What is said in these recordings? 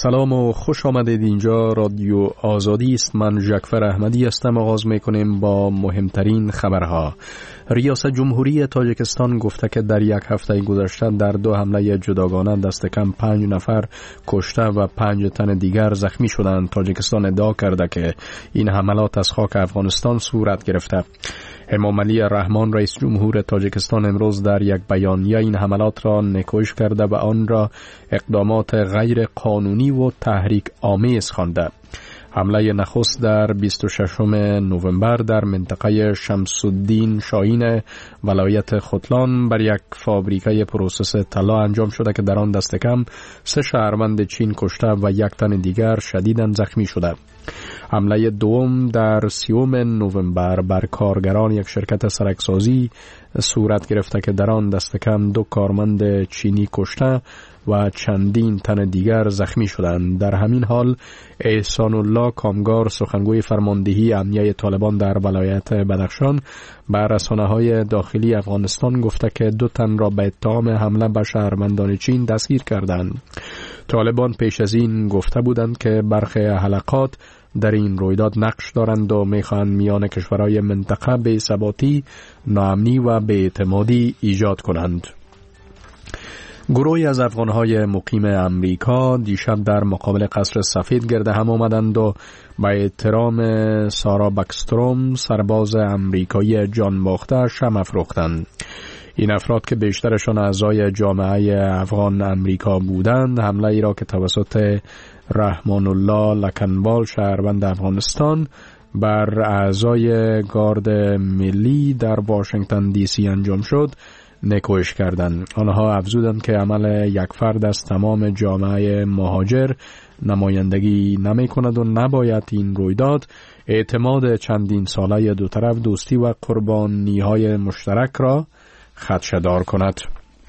سلام و خوش آمدید. اینجا رادیو آزادی است. من جعفر احمدی هستم. آغاز میکنیم با مهمترین خبرها. ریاست جمهوری تاجیکستان گفته که در یک هفته گذشته در 2 حمله جداگانه دست کم 5 نفر کشته و 5 تن دیگر زخمی شدند. تاجیکستان ادعا کرده که این حملات از خاک افغانستان صورت گرفته. امام علی رحمان رئیس جمهور تاجیکستان امروز در یک بیانیه این حملات را نکوش کرده و آن را اقدامات غیر قانونی و تحریک آمیز خوانده. حمله نخست در 26 نوامبر در منطقه شمس الدین شاهین ولایت ختلان بر یک فابریکه پروسس طلا انجام شده که در آن دست کم 3 شهروند چین کشته و 1 تن دیگر شدیداً زخمی شده. حمله دوم در 30 نوامبر بر کارگران یک شرکت سرکسازی صورت گرفته که در آن دست کم 2 کارمند چینی کشته و چندین تن دیگر زخمی شدند. در همین حال احسان الله کامگار سخنگوی فرماندهی امنیه طالبان در ولایت بدخشان بر رسانه‌های داخلی افغانستان گفته که 2 تن را به اتهام حمله به شهروندان چین دستگیر کردند. طالبان پیش از این گفته بودند که برخی حلقات در این رویداد نقش دارند و میخواهند میان کشورهای منطقه بی‌ثباتی، ناامنی و بی‌اعتمادی ایجاد کنند. گروهی از افغانهای مقیم امریکا دیشب در مقابل قصر سفید گرد هم آمدند و به احترام سارا بکستروم سرباز امریکایی جان باخته شمع افروختند. این افراد که بیشترشان اعضای جامعه افغان امریکا بودند، حمله ای را که توسط رحمان الله لکنبال شهروند افغانستان بر اعضای گارد ملی در واشنگتن دی سی انجام شد نکوش کردند. آنها افزودند که عمل یک فرد از تمام جامعه مهاجر نمایندگی نمی کند و نباید این رویداد اعتماد چندین ساله دو طرف، دوستی و قربانی های مشترک را خدشه‌دار کند.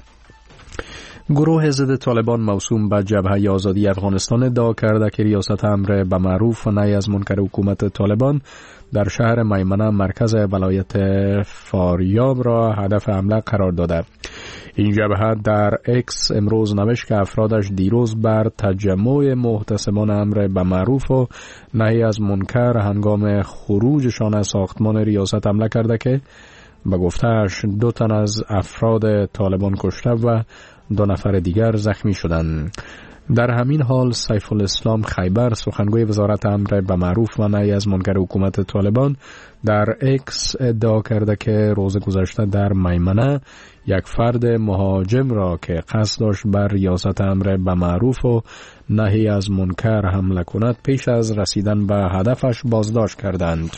گروه ضد طالبان موسوم به جبهه آزادی افغانستان ادعا کرده که ریاست امر به معروف و نهی از منکر حکومت طالبان در شهر میمنه مرکز ولایت فاریاب را هدف حمله قرار داده. این جبهه در اکس امروز نوشت که افرادش دیروز بر تجمع محتسبان امر به معروف و نهی از منکر هنگام خروجشان از ساختمان ریاست حمله کرده که به گفته‌اش 2 تن از افراد طالبان کشته و 2 نفر دیگر زخمی شدند. در همین حال سیف الاسلام خیبر سخنگوی وزارت امر به معروف و نهی از منکر حکومت طالبان در اکس ادعا کرده که روز گذشته در میمنه یک فرد مهاجم را که قصد داشت بر ریاست امر به معروف و نهی از منکر حمله کند پیش از رسیدن به هدفش بازداشت کردند.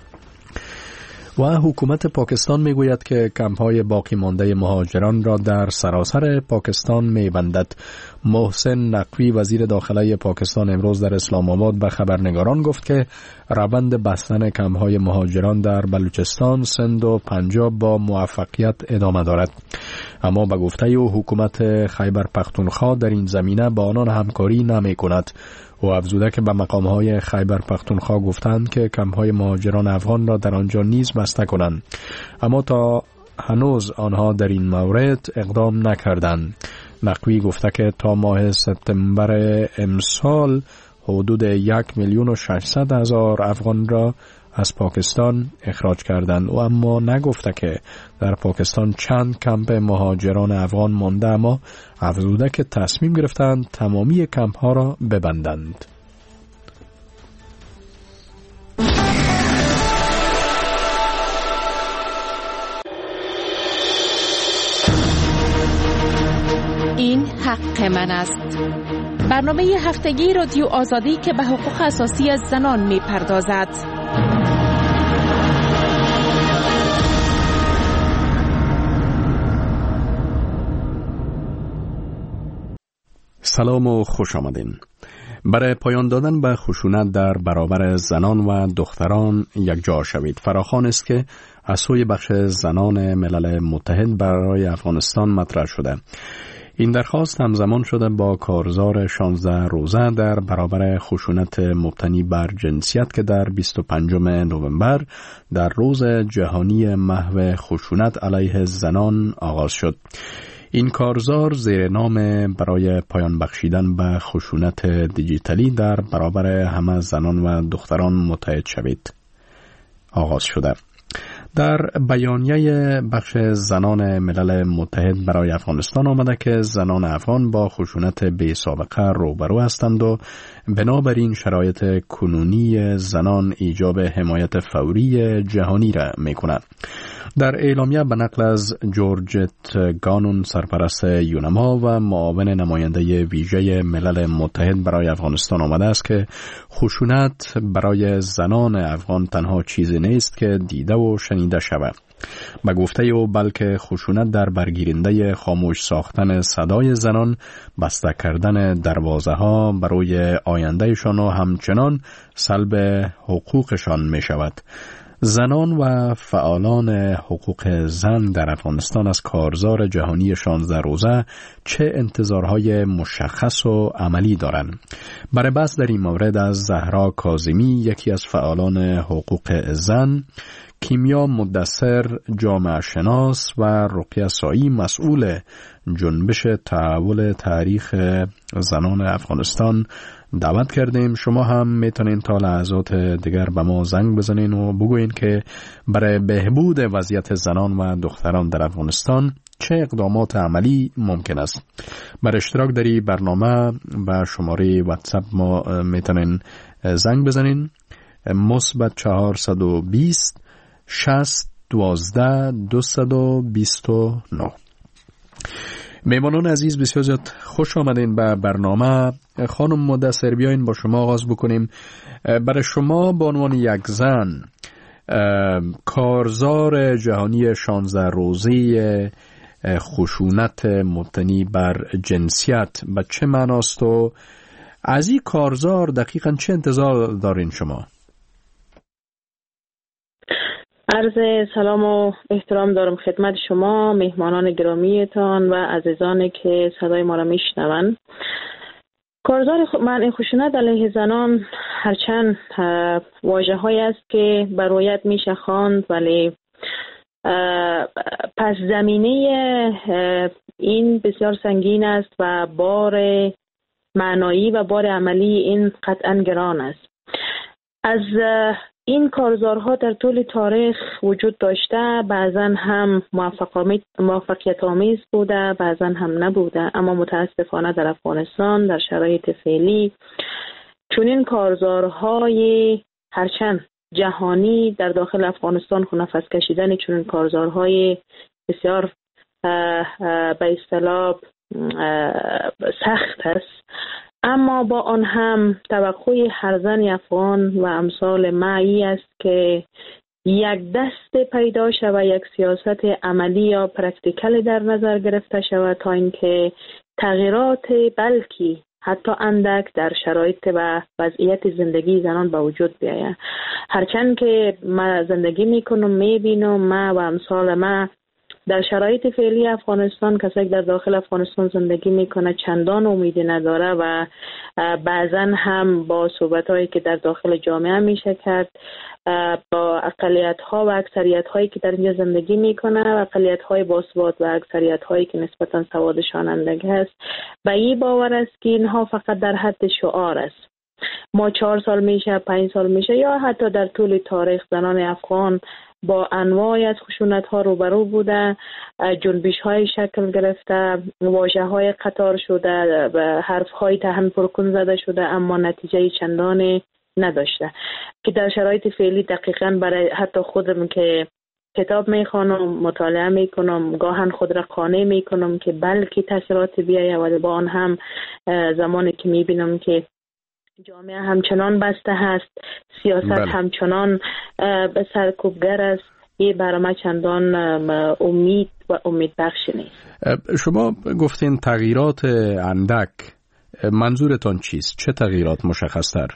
و حکومت پاکستان میگوید که کمپ‌های باقی مانده مهاجران را در سراسر پاکستان می‌بندد. محسن نقوی وزیر داخله پاکستان امروز در اسلام آباد به خبرنگاران گفت که روند بستن کمپ‌های مهاجران در بلوچستان، سند و پنجاب با موفقیت ادامه دارد. اما به گفته او حکومت خیبر پختونخوا در این زمینه با آنان همکاری نمی‌کند. و افزوده که به مقام‌های خیبر پختونخوا گفتند که کمپ‌های مهاجران افغان را در آنجا نیز بسته کنند، اما تا هنوز آنها در این مورد اقدام نکردند. نقوی گفته که تا ماه سپتامبر امسال حدود 1,600,000 افغان را از پاکستان اخراج کردند. و اما نگفته که در پاکستان چند کمپ مهاجران افغان مانده، اما افزوده که تصمیم گرفتند تمامی کمپ ها را ببندند. این حق من است. برنامه هفتگی رادیو آزادی که به حقوق اساسی زنان می پردازد. سلام و خوش آمدین. برای پایان دادن به خشونت در برابر زنان و دختران یک جا شوید فراخوان است که از سوی بخش زنان ملل متحد برای افغانستان مطرح شده. این درخواست همزمان شده با کارزار 16 روزه در برابر خشونت مبتنی بر جنسیت که در 25 نوامبر در روز جهانی محو خشونت علیه زنان آغاز شد. این کارزار زیر نام برای پایان بخشیدن به خشونت دیجیتالی در برابر همه زنان و دختران متحد شوید آغاز شده. در بیانیه بخش زنان ملل متحد برای افغانستان آمده که زنان افغان با خشونت بی سابقه روبرو هستند و بنابراین شرایط کنونی زنان ایجاب حمایت فوری جهانی را می‌کند. در اعلامیه به نقل از جورجت گانون سرپرست یونما و معاون نماینده ویژه ملل متحد برای افغانستان آمده است که خشونت برای زنان افغان تنها چیزی نیست که دیده و شنیده شود. به گفته او بلکه خشونت در برگیرنده خاموش ساختن صدای زنان، بسته کردن دروازه ها برای آیندهشان و همچنان سلب حقوقشان می شود. زنان و فعالان حقوق زن در افغانستان از کارزار جهانی 16 روزه چه انتظارهای مشخص و عملی دارند؟ برای بحث در این مورد از زهرا کاظمی، یکی از فعالان حقوق زن، کیمیا مدثر، جامعه شناس و رقیه سایی، مسئول جنبش تحول تاریخ زنان افغانستان دعوت کردیم. شما هم میتونین تا لحظات دیگر به ما زنگ بزنین و بگوین که برای بهبود وضعیت زنان و دختران در افغانستان چه اقدامات عملی ممکن است. برای اشتراک در این برنامه به شماره واتساپ ما میتونین زنگ بزنین +420 60 12 229. میمانان عزیز، بسیار زیاد خوش آمدین به برنامه. خانم مدثر، بیاین با شما آغاز بکنیم. برای شما به عنوان یک زن کارزار جهانی 16 روزه خشونت مبتنی بر جنسیت به چه معناست و از این کارزار دقیقاً چه انتظار دارین شما؟ عرض سلام و احترام دارم خدمت شما، مهمانان گرامیتان و عزیزانی که صدای ما را میشنوند. کارزار منع خشونت علیه زنان هرچند واژه‌هایی است که به رویت میشه خواند، ولی پس زمینه این بسیار سنگین است و بار معنایی و بار عملی این قطعاً گران است. از این کارزارها در طول تاریخ وجود داشته، بعضا هم موفقیت آمیز بوده، بعضا هم نبوده، اما متاسفانه در افغانستان در شرایط فعلی چنین کارزارهای هرچند جهانی در داخل افغانستان نفس کشیدن چنین کارزارهای بسیار به اصطلاح سخت است، اما با آن هم توقع هر زن افغان و امثال معی است که یک دست پیدا شود، یک سیاست عملی یا پرکتیکل در نظر گرفته شود تا اینکه تغییرات بلکی حتی اندک در شرایط و وضعیت زندگی زنان به وجود بیاید. هرچند که ما زندگی میکنم میبینم ما و امثال ما در شرایط فعلی افغانستان، کسی که در داخل افغانستان زندگی میکنه چندان امیدی نداره و بعضا هم با صحبت‌هایی که در داخل جامعه میشه کرد با اقلیت‌ها و اکثریت‌هایی که در اینجا زندگی میکنه و اقلیت‌های باثبات و اکثریت‌هایی که نسبتاً سوادشان اندک است، به این باور است که اینها فقط در حد شعار است. ما 4 سال میشه، 5 سال میشه یا حتی در طول تاریخ زنان افغان با انواعی از خشونت‌ها روبرو بوده، جنبش‌های شکل گرفته، واژه‌های قطار شده، حرف‌های تهن پرکن زده شده، اما نتیجه چندانی نداشته که در شرایط فعلی دقیقاً برای حتی خودم که کتاب میخوانم، مطالعه میکنم، گاهن خود را قانع میکنم که بلکه تاثیرات بیاید، ولی با آن هم زمانی که میبینم که جامعه همچنان بسته هست، سیاست همچنان به سرکوبگر است، این برای ما چندان امید و امید بخش نیست. شما گفتین تغییرات اندک، منظورتان چیست؟ چه تغییرات مشخص تر؟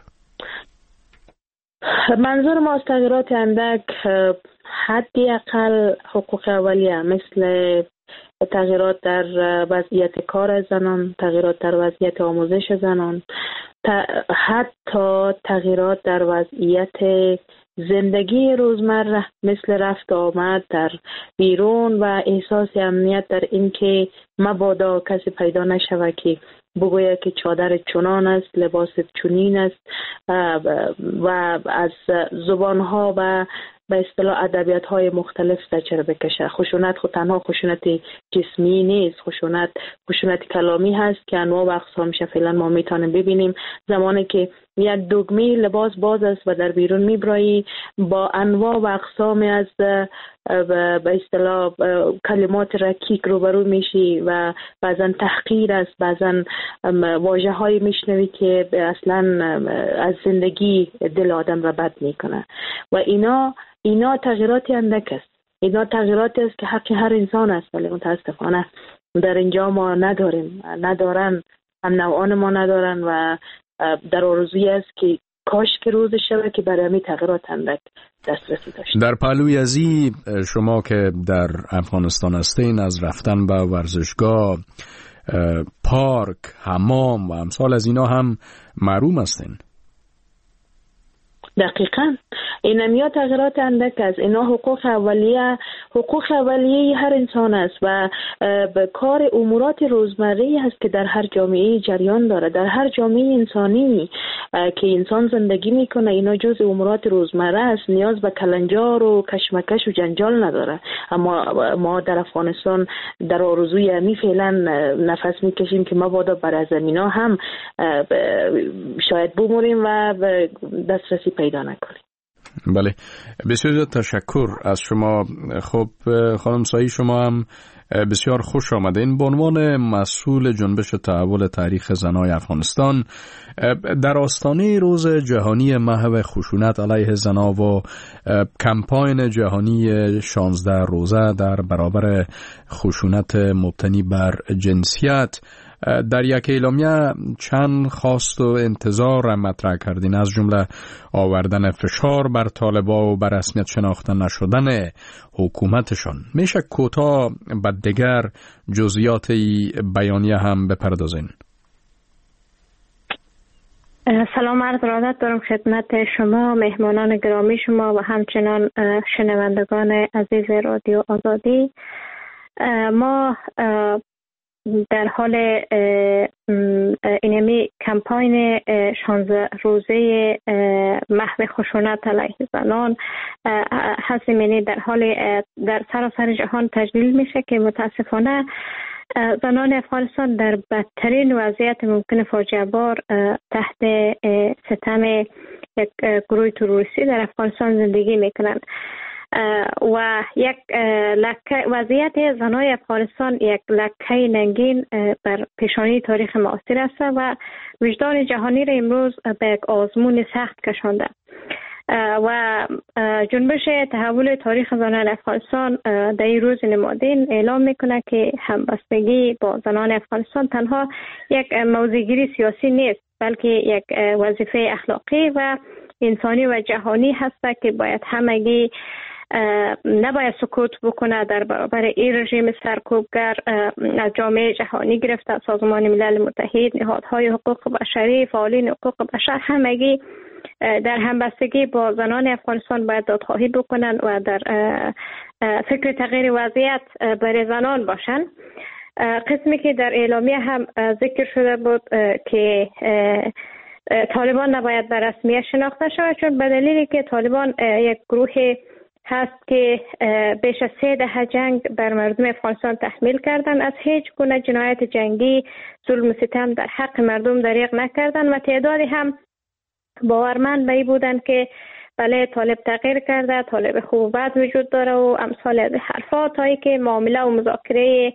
منظور ما از تغییرات اندک حدی اقل حقوق اولیه، مثل تغییرات در وضعیت کار زنان، تغییرات در وضعیت آموزش زنان، حتی تغییرات در وضعیت زندگی روزمره مثل رفت آمد در بیرون و احساس امنیت در اینکه مبادا کسی پیدا نشود که بگوید که چادر چنان است، لباس چنین است و از زبانها و به اصطلاح ادبیات های مختلف سرچشمه بکشه. خشونت خود تنها خشونت جسمی نیست، خشونت کلامی هست که انواع و اقسامش فعلا ما میتونیم ببینیم. زمانی که یک دگمه لباس باز است و در بیرون میبرایی، با انواع و اقسام از به اصطلاح کلمات رکیک روبرو میشی و بعضا تحقیر است، بعضا واژه های میشنوی که اصلا از زندگی دل آدم را بد میکنه و اینا تغییراتی اندک است. اینا تغییراتی است که حق هر انسان است، ولی متاسفانه در اینجا ما ندارن، هم نوعان ما ندارن و در آرزویی است که کاش که روز شبه که برای همین تغییرات اندک دسترسی داشت. در پهلوی ازی شما که در افغانستان هستین، از رفتن به ورزشگاه، پارک، حمام و امثال از اینا هم محروم هستین. دقیقاً اینم تغییرات اندک است. اینا حقوق اولیه هر انسان است و به کار امورات روزمره است که در هر جامعه جریان داره. در هر جامعه انسانی که انسان زندگی میکنه اینا جز امورات روزمره است، نیاز به کلنجار و کشمکش و جنجال نداره. اما ما در افغانستان در آرزوی همی فعلا نفس میکشیم که مبادا بر از اینا هم شاید بموریم و دسترسی پیدا نکنیم. بله، بسیار تشکر از شما. خب خانم سایی، شما هم بسیار خوش آمدین. به عنوان مسئول جنبش تحول تاریخ زنای افغانستان در آستانه روز جهانی محو خشونت علیه زنان و کمپاین جهانی 16 روزه در برابر خشونت مبتنی بر جنسیت، در یک اعلامیه چند خواست و انتظار مطرح کردین، از جمله آوردن فشار بر طالبان و بر رسمیت شناخته نشدن حکومتشان. میشه کوتاه به دیگر جزئیات بیانیه هم بپردازین؟ سلام عرض ارادت دارم خدمت شما، مهمانان گرامی شما و همچنان شنوندگان عزیز رادیو آزادی. ما در حال اینمی کمپاین 16 روزه محو خشونت علیه زنان هستیم. یعنی در حال در سراسر جهان تجلیل میشه که متاسفانه زنان افغانستان در بدترین وضعیت ممکن فاجعه بار تحت ستم یک گروه تروریستی در افغانستان زندگی میکنند و یک وضعیت زنای افغانستان یک لکه ننگین بر پیشانی تاریخ معاصر است و وجدان جهانی را امروز به یک آزمون سخت کشانده و جنبش تحول تاریخ زنان افغانستان در این روز نمادین اعلام میکنه که همبستگی با زنان افغانستان تنها یک موضع‌گیری سیاسی نیست، بلکه یک وظیفه اخلاقی و انسانی و جهانی هست که باید همگی نباید سکوت بکنه در برابر این رژیم سرکوبگر از جامعه جهانی گرفته سازمان ملل متحد، نهادهای حقوق بشری، فعالین حقوق بشر، همگی در همبستگی با زنان افغانستان باید دادخواهی بکنن و در فکر تغییر وضعیت برای زنان باشن. قسمی که در اعلامیه هم ذکر شده بود که طالبان نباید به رسمیت شناخته شود، چون به دلیلی که طالبان یک گروه هست که بیش از 3 دهه جنگ بر مردم افغانستان تحمیل کردن، از هیچ گونه جنایت جنگی، ظلم و ستم در حق مردم دریغ نکردن و تعدادی هم باورمند به این بودن که بله طالب تغییر کرده، طالب خوب و بد وجود داره و امثال از حرفات هایی که معامله و مذاکره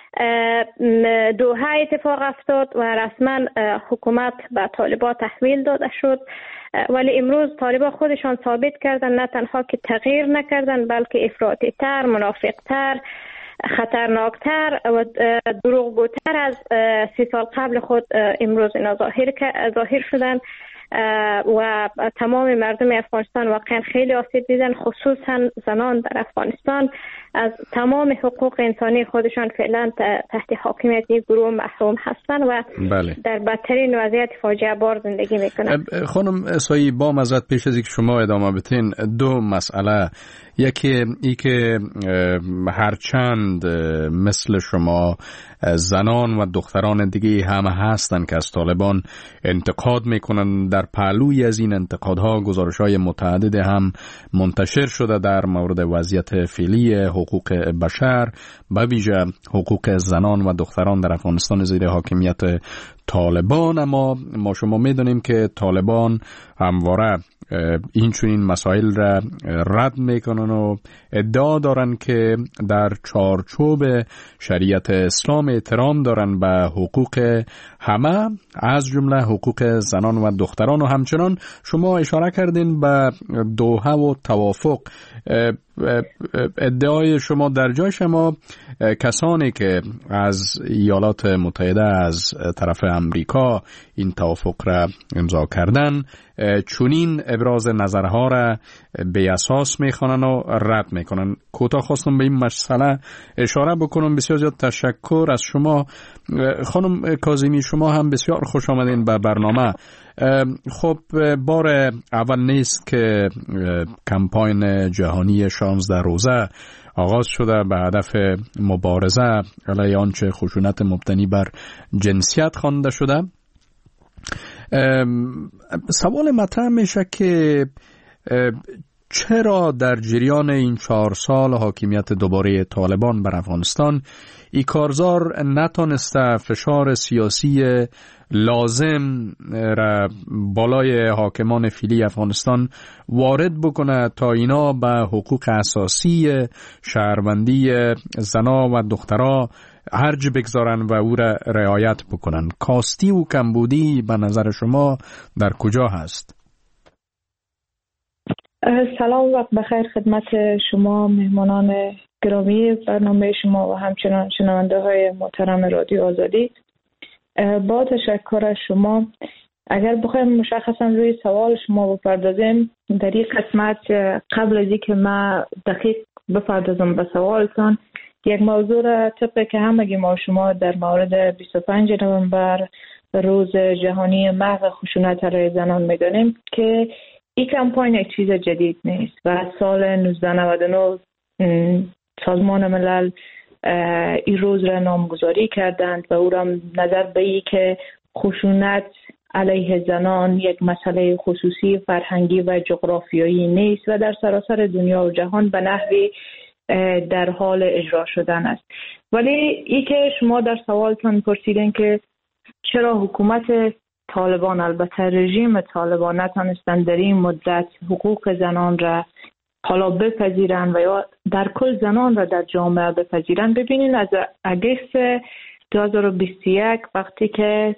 دوحه اتفاق افتاد و رسما حکومت به طالبان تحویل داده شد. ولی امروز طالبان خودشان ثابت کردن نه تنها که تغییر نکردن، بلکه افراطی تر، منافق تر، خطرناکتر و دروغگوتر از 30 سال قبل خود امروز اینا ظاهر شدن و تمام مردم افغانستان واقعا خیلی آسیب دیدن، خصوصا زنان در افغانستان از تمام حقوق انسانی خودشان فعلا تحت حاکمیت گروه محروم هستند و بله. در بدترین وضعیت فاجعه بار زندگی میکنند. خانم اسایی، با معذرت پیش از اینکه شما ادامه بدین، دو مسئله. یکی ای که هرچند مثل شما زنان و دختران دیگه هم هستن که از طالبان انتقاد میکنن، در پهلوی از این انتقادها گزارش‌های متعدد هم منتشر شده در مورد وضعیت فعلی حقوق بشر، به ویژه حقوق زنان و دختران در افغانستان زیر حاکمیت طالبان. اما ما شما میدونیم که طالبان همواره این چنین مسائل را رد میکنن و ادعا دارن که در چارچوب شریعت اسلام احترام دارن به حقوق همه، از جمله حقوق زنان و دختران. و همچنان شما اشاره کردین به دوحه و توافق. ادعای شما در جای شما کسانی که از ایالات متحده از طرف امریکا این توافق را امضا کردن چنین ابراز نظرها را به اساس میخوانن و رد میکنن. کوتاه خواستم به این مسئله اشاره بکنم. بسیار زیاد تشکر از شما خانم کاظمی، شما هم بسیار خوش آمدین به برنامه. خب بار اول نیست که کمپاین جهانی 16 روزه آغاز شده به هدف مبارزه علیه آنچه خشونت مبتنی بر جنسیت خوانده شده. سوال مطرح میشه که چرا در جریان این 4 سال حاکمیت دوباره طالبان بر افغانستان این کارزار نتانسته فشار سیاسی لازم را بالای حاکمان فعلی افغانستان وارد بکنه تا اینا به حقوق اساسی شهروندی زنا و دخترها ارج بگذارن و او را رعایت بکنن؟ کاستی و کمبودی به نظر شما در کجا هست؟ سلام، وقت بخیر خدمت شما مهمانان گرامی برنامه شما و همچنان شنونده های محترم رادیو آزادی. با تشکر از شما، اگر بخوایم مشخصا روی سوال شما بپردازیم در این قسمت، قبل از اینکه من دقیق بپردازم به سوالتان، یک موضوع را طبق که همگی ما شما در مورد 25 نوامبر روز جهانی محو خشونت علیه زنان میدانیم که این کمپاین یک چیز جدید نیست و سال 1999 سازمان ملل این روز را نامگذاری کردند و او را نظر به ای که خشونت علیه زنان یک مسئله خصوصی فرهنگی و جغرافیایی نیست و در سراسر دنیا و جهان به نحوی در حال اجرا شدن است. ولی ای که شما در سوالتان پرسیدین که چرا حکومت طالبان، البته رژیم طالبان، نتانستند در این مدت حقوق زنان را حالا بپذیرن و یا در کل زنان را در جامعه بپذیرن، ببینین از اگست 2021 وقتی که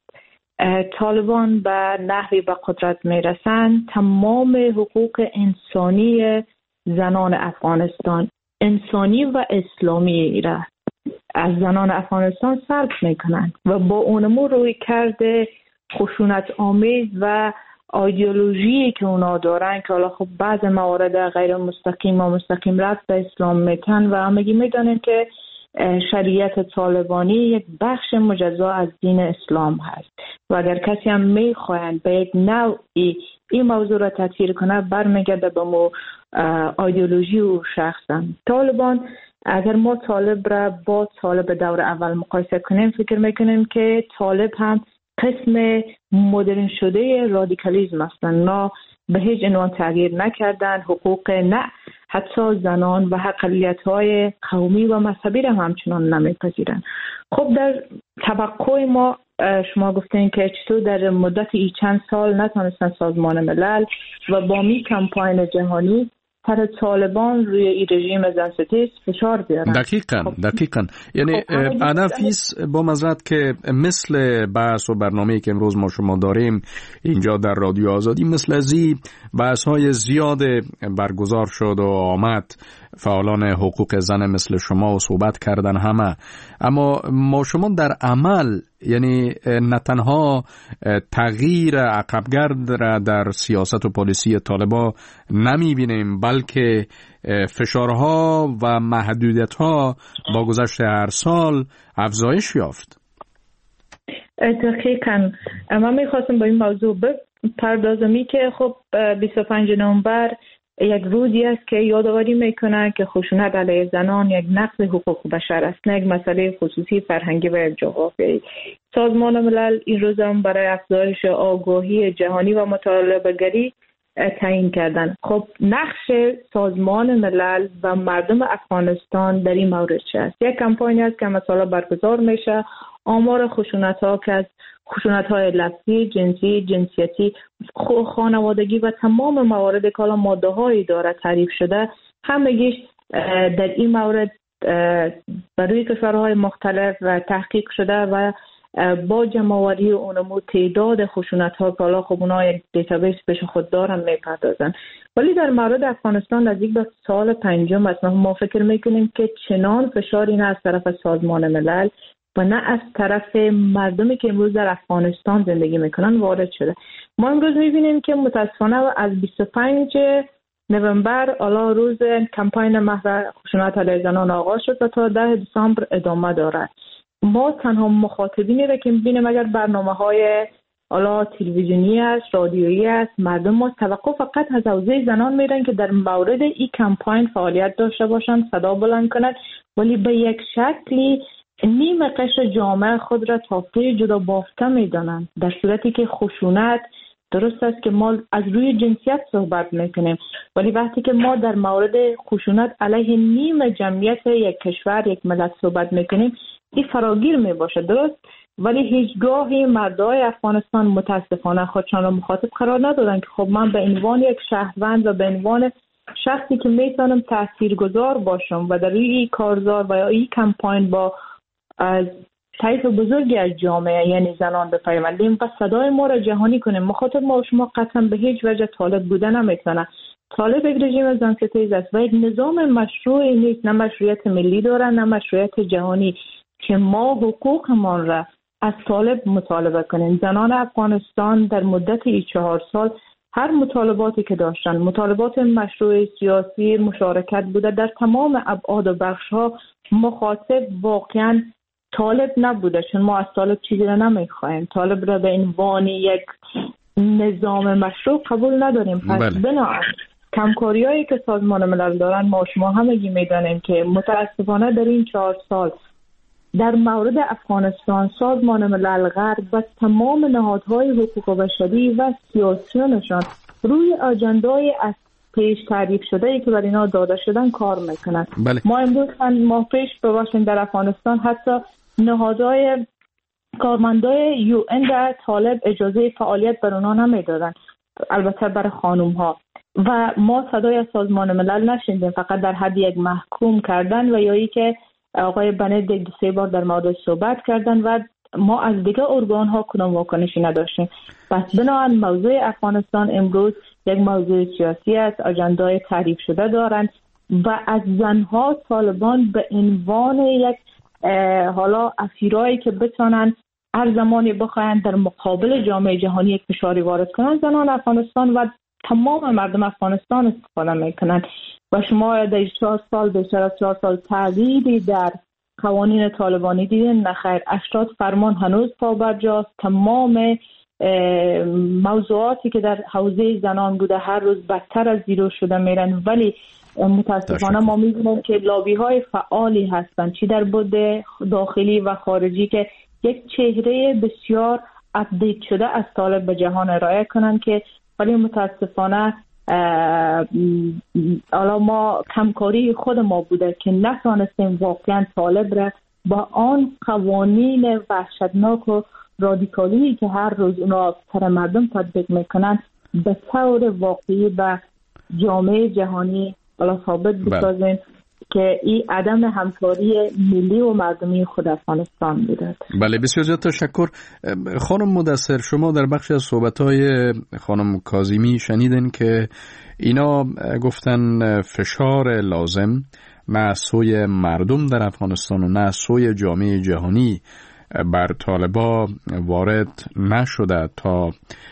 طالبان به نحوی به قدرت میرسند، تمام حقوق انسانی زنان افغانستان، انسانی و اسلامی را از زنان افغانستان سلب میکنند و با اونمو روی کرده خشونت آمیز و ایدئولوژی که اونا دارن که حالا خب بعض موارد غیر مستقیم و مستقیم رفت به اسلام میکن و همگی میدانیم که شریعت طالبانی یک بخش مجزا از دین اسلام هست و اگر کسی هم میخواهند به یک نوعی این موضوع را تطهیر کنه برمیگرده به مو ایدئولوژی و شخصا. طالبان، اگر ما طالب را با طالب دور اول مقایسه کنیم، فکر میکنیم که طالب هم قسم مدرن شده رادیکالیزم هستند. نه به هیچ عنوان تغییر نکردن، حقوق نه حتی زنان و اقلیت‌های قومی و مذهبی را همچنان نمیپذیرند. خب در توقع ما شما گفتین که چطور در مدت چند سال نتونستن سازمان ملل و با می کمپاین جهانی سر طالبان روی این رژیم زنستیز فشار بیارن. دقیقاً یعنی هدفیست با معذرت که مثل بحث و برنامه‌ای که امروز ما شما داریم اینجا در رادیو آزادی، مثل ازی بحث‌های زیاد برگزار شد و آمد فعالان حقوق زن مثل شما و صحبت کردن همه، اما ما شما در عمل یعنی نه تنها تغییر عقبگرد را در سیاست و پالیسی طالبا نمیبینیم، بلکه فشارها و محدودیت‌ها با گذشت هر سال افزایش یافت. دقیقاً من میخواستم با این موضوع بپردازم که خب 25 نوامبر یک روزی است که یادآوری میکنه که خشونت علیه زنان یک نقض حقوق بشر است، نه یک مسئله خصوصی فرهنگی و جغرافیایی. سازمان ملل این روز هم برای افزایش آگاهی جهانی و مطالبه‌گری تعیین کردن. خب نقش سازمان ملل و مردم افغانستان در این مورد چه است؟ یک کمپانی است که مثلا برگزار میشه آمار خشونت‌ها که از خشونت‌های لفظی، جنسی، جنسیتی، خانوادگی و تمام موارد که حالا ماده‌هایی داره تعریف شده، همگیش در این مورد برای کشورهای مختلف تحقیق شده و با جمع‌آوری اونمو تعداد خشونت‌ها که حالا خب اونا یک دیتابیس پیش خود دارن میپردازن. ولی در مورد افغانستان نزدیک به سال 5 است ما فکر میکنیم که چنان فشاری نه از طرف سازمان ملل و نه از طرف مردمی که امروز در افغانستان زندگی میکنن وارد شده. ما امروز میبینیم که متاسفانه از 25 نوامبر حالا روز کمپاین محو خشونت علیه زنان آغاز شد و تا 10 دسامبر ادامه دارد. ما تنها مخاطبینی را که میبینیم اگر برنامه‌های حالا تلویزیونی است، رادیویی است، مردم ما توقع فقط از حوزه زنان میرن که در مورد این کمپاین فعالیت داشته باشند، صدا بلند کنند، ولی به یک شکلی نیم قشر جامعه خود را تافته جدا بافته میدانند، در صورتی که خشونت درست است که ما از روی جنسیت صحبت میکنیم، ولی وقتی که ما در مورد خشونت علیه نیم جمعیت یک کشور، یک ملت صحبت میکنیم، این فراگیر میباشه، درست؟ ولی هیچگاهی مردای افغانستان متاسفانه خودشان را مخاطب قرار ندادن که خب من به عنوان یک شهروند و به عنوان شخصی که میتونم تاثیرگذار باشم و در روی کارزار و یا این کمپاین با از طیف بزرگی از جامعه یعنی زنان بپیوندیم و صدای ما را جهانی کنیم. مخاطب ما و شما قطعا به هیچ وجه طالب بودن نمیتونه. طالب یک رژیم زنستیز است و یک نظام مشروعی نیست، نه مشروعیت ملی داره نه مشروعیت جهانی که ما حقوقمان را از طالب مطالبه کنیم. زنان افغانستان در مدت 4 سال هر مطالباتی که داشتن، مطالبات مشروع سیاسی، مشارکت بوده در تمام ابعاد و بخش‌ها، مخاطب واقعاً طالب نبوده، چون ما از طالب چیزی را نمیخوایم، طالب را به عنوان یک نظام مشروع قبول نداریم. پس بنابراین کمکاریایی که سازمان ملل دارن ما شما همگی میدانیم که متاسفانه در این 4 سال در مورد افغانستان سازمان ملل غرب و تمام نهادهای حقوق بشری و سیاسیونشان روی اجندای از پیش تعریف شده که برای اینا داده شدن کار میکنن. بله. ما امروز ماه پیش بباشیم در افغانستان حتی نهادهای کارمندای UN در طالب اجازه فعالیت بر اونا نمیدادن، البته برای خانوم ها، و ما صدای از سازمان ملل نشنیدیم، فقط در حد یک محکوم کردن و یا ای که آقای بنت 2-3 بار در مورد صحبت کردن و ما از دیگه ارگان ها کدام واکنشی نداشتیم. پس بنابراین موضوع افغانستان امروز یک موضوع سیاسی است، اجندای تعریف شده دارند و از زنها طالبان به عنوان یک حالا اسیرایی که بتونن هر زمانی بخواین در مقابل جامعه جهانی یک فشاری وارد کنن، زنان افغانستان و تمام مردم افغانستان استفاده میکنن. و شما در 4 سال تغییری در قوانین طالبانی دیدین؟ نخیر. 80 فرمان هنوز پابرجاست. تمام موضوعاتی که در حوزه زنان بوده هر روز بدتر از زیرو شده میرن، ولی متاسفانه ما می‌بینیم که لابی های فعالی هستند، چی در بود داخلی و خارجی، که یک چهره بسیار اپدیت شده از طالب به جهان ارائه کنند، که ولی متاسفانه حالا ما کمکاری خود ما بوده که نتوانستیم واقعا طالب را با آن قوانین وحشتناک و رادیکالی که هر روز اونا سر مردم تطبیق میکنن به طور واقعی به جامعه جهانی ثابت بسازیم. که این عدم همکاری ملی و مردمی خود افغانستان بوده. بله، بسیار زیاد تشکر. خانم مدثر، شما در بخشی از صحبت‌های خانم کاظمی شنیدین که اینا گفتن فشار لازم نه سوی مردم در افغانستان و نه سوی جامعه جهانی بر طالبا وارد نشده تا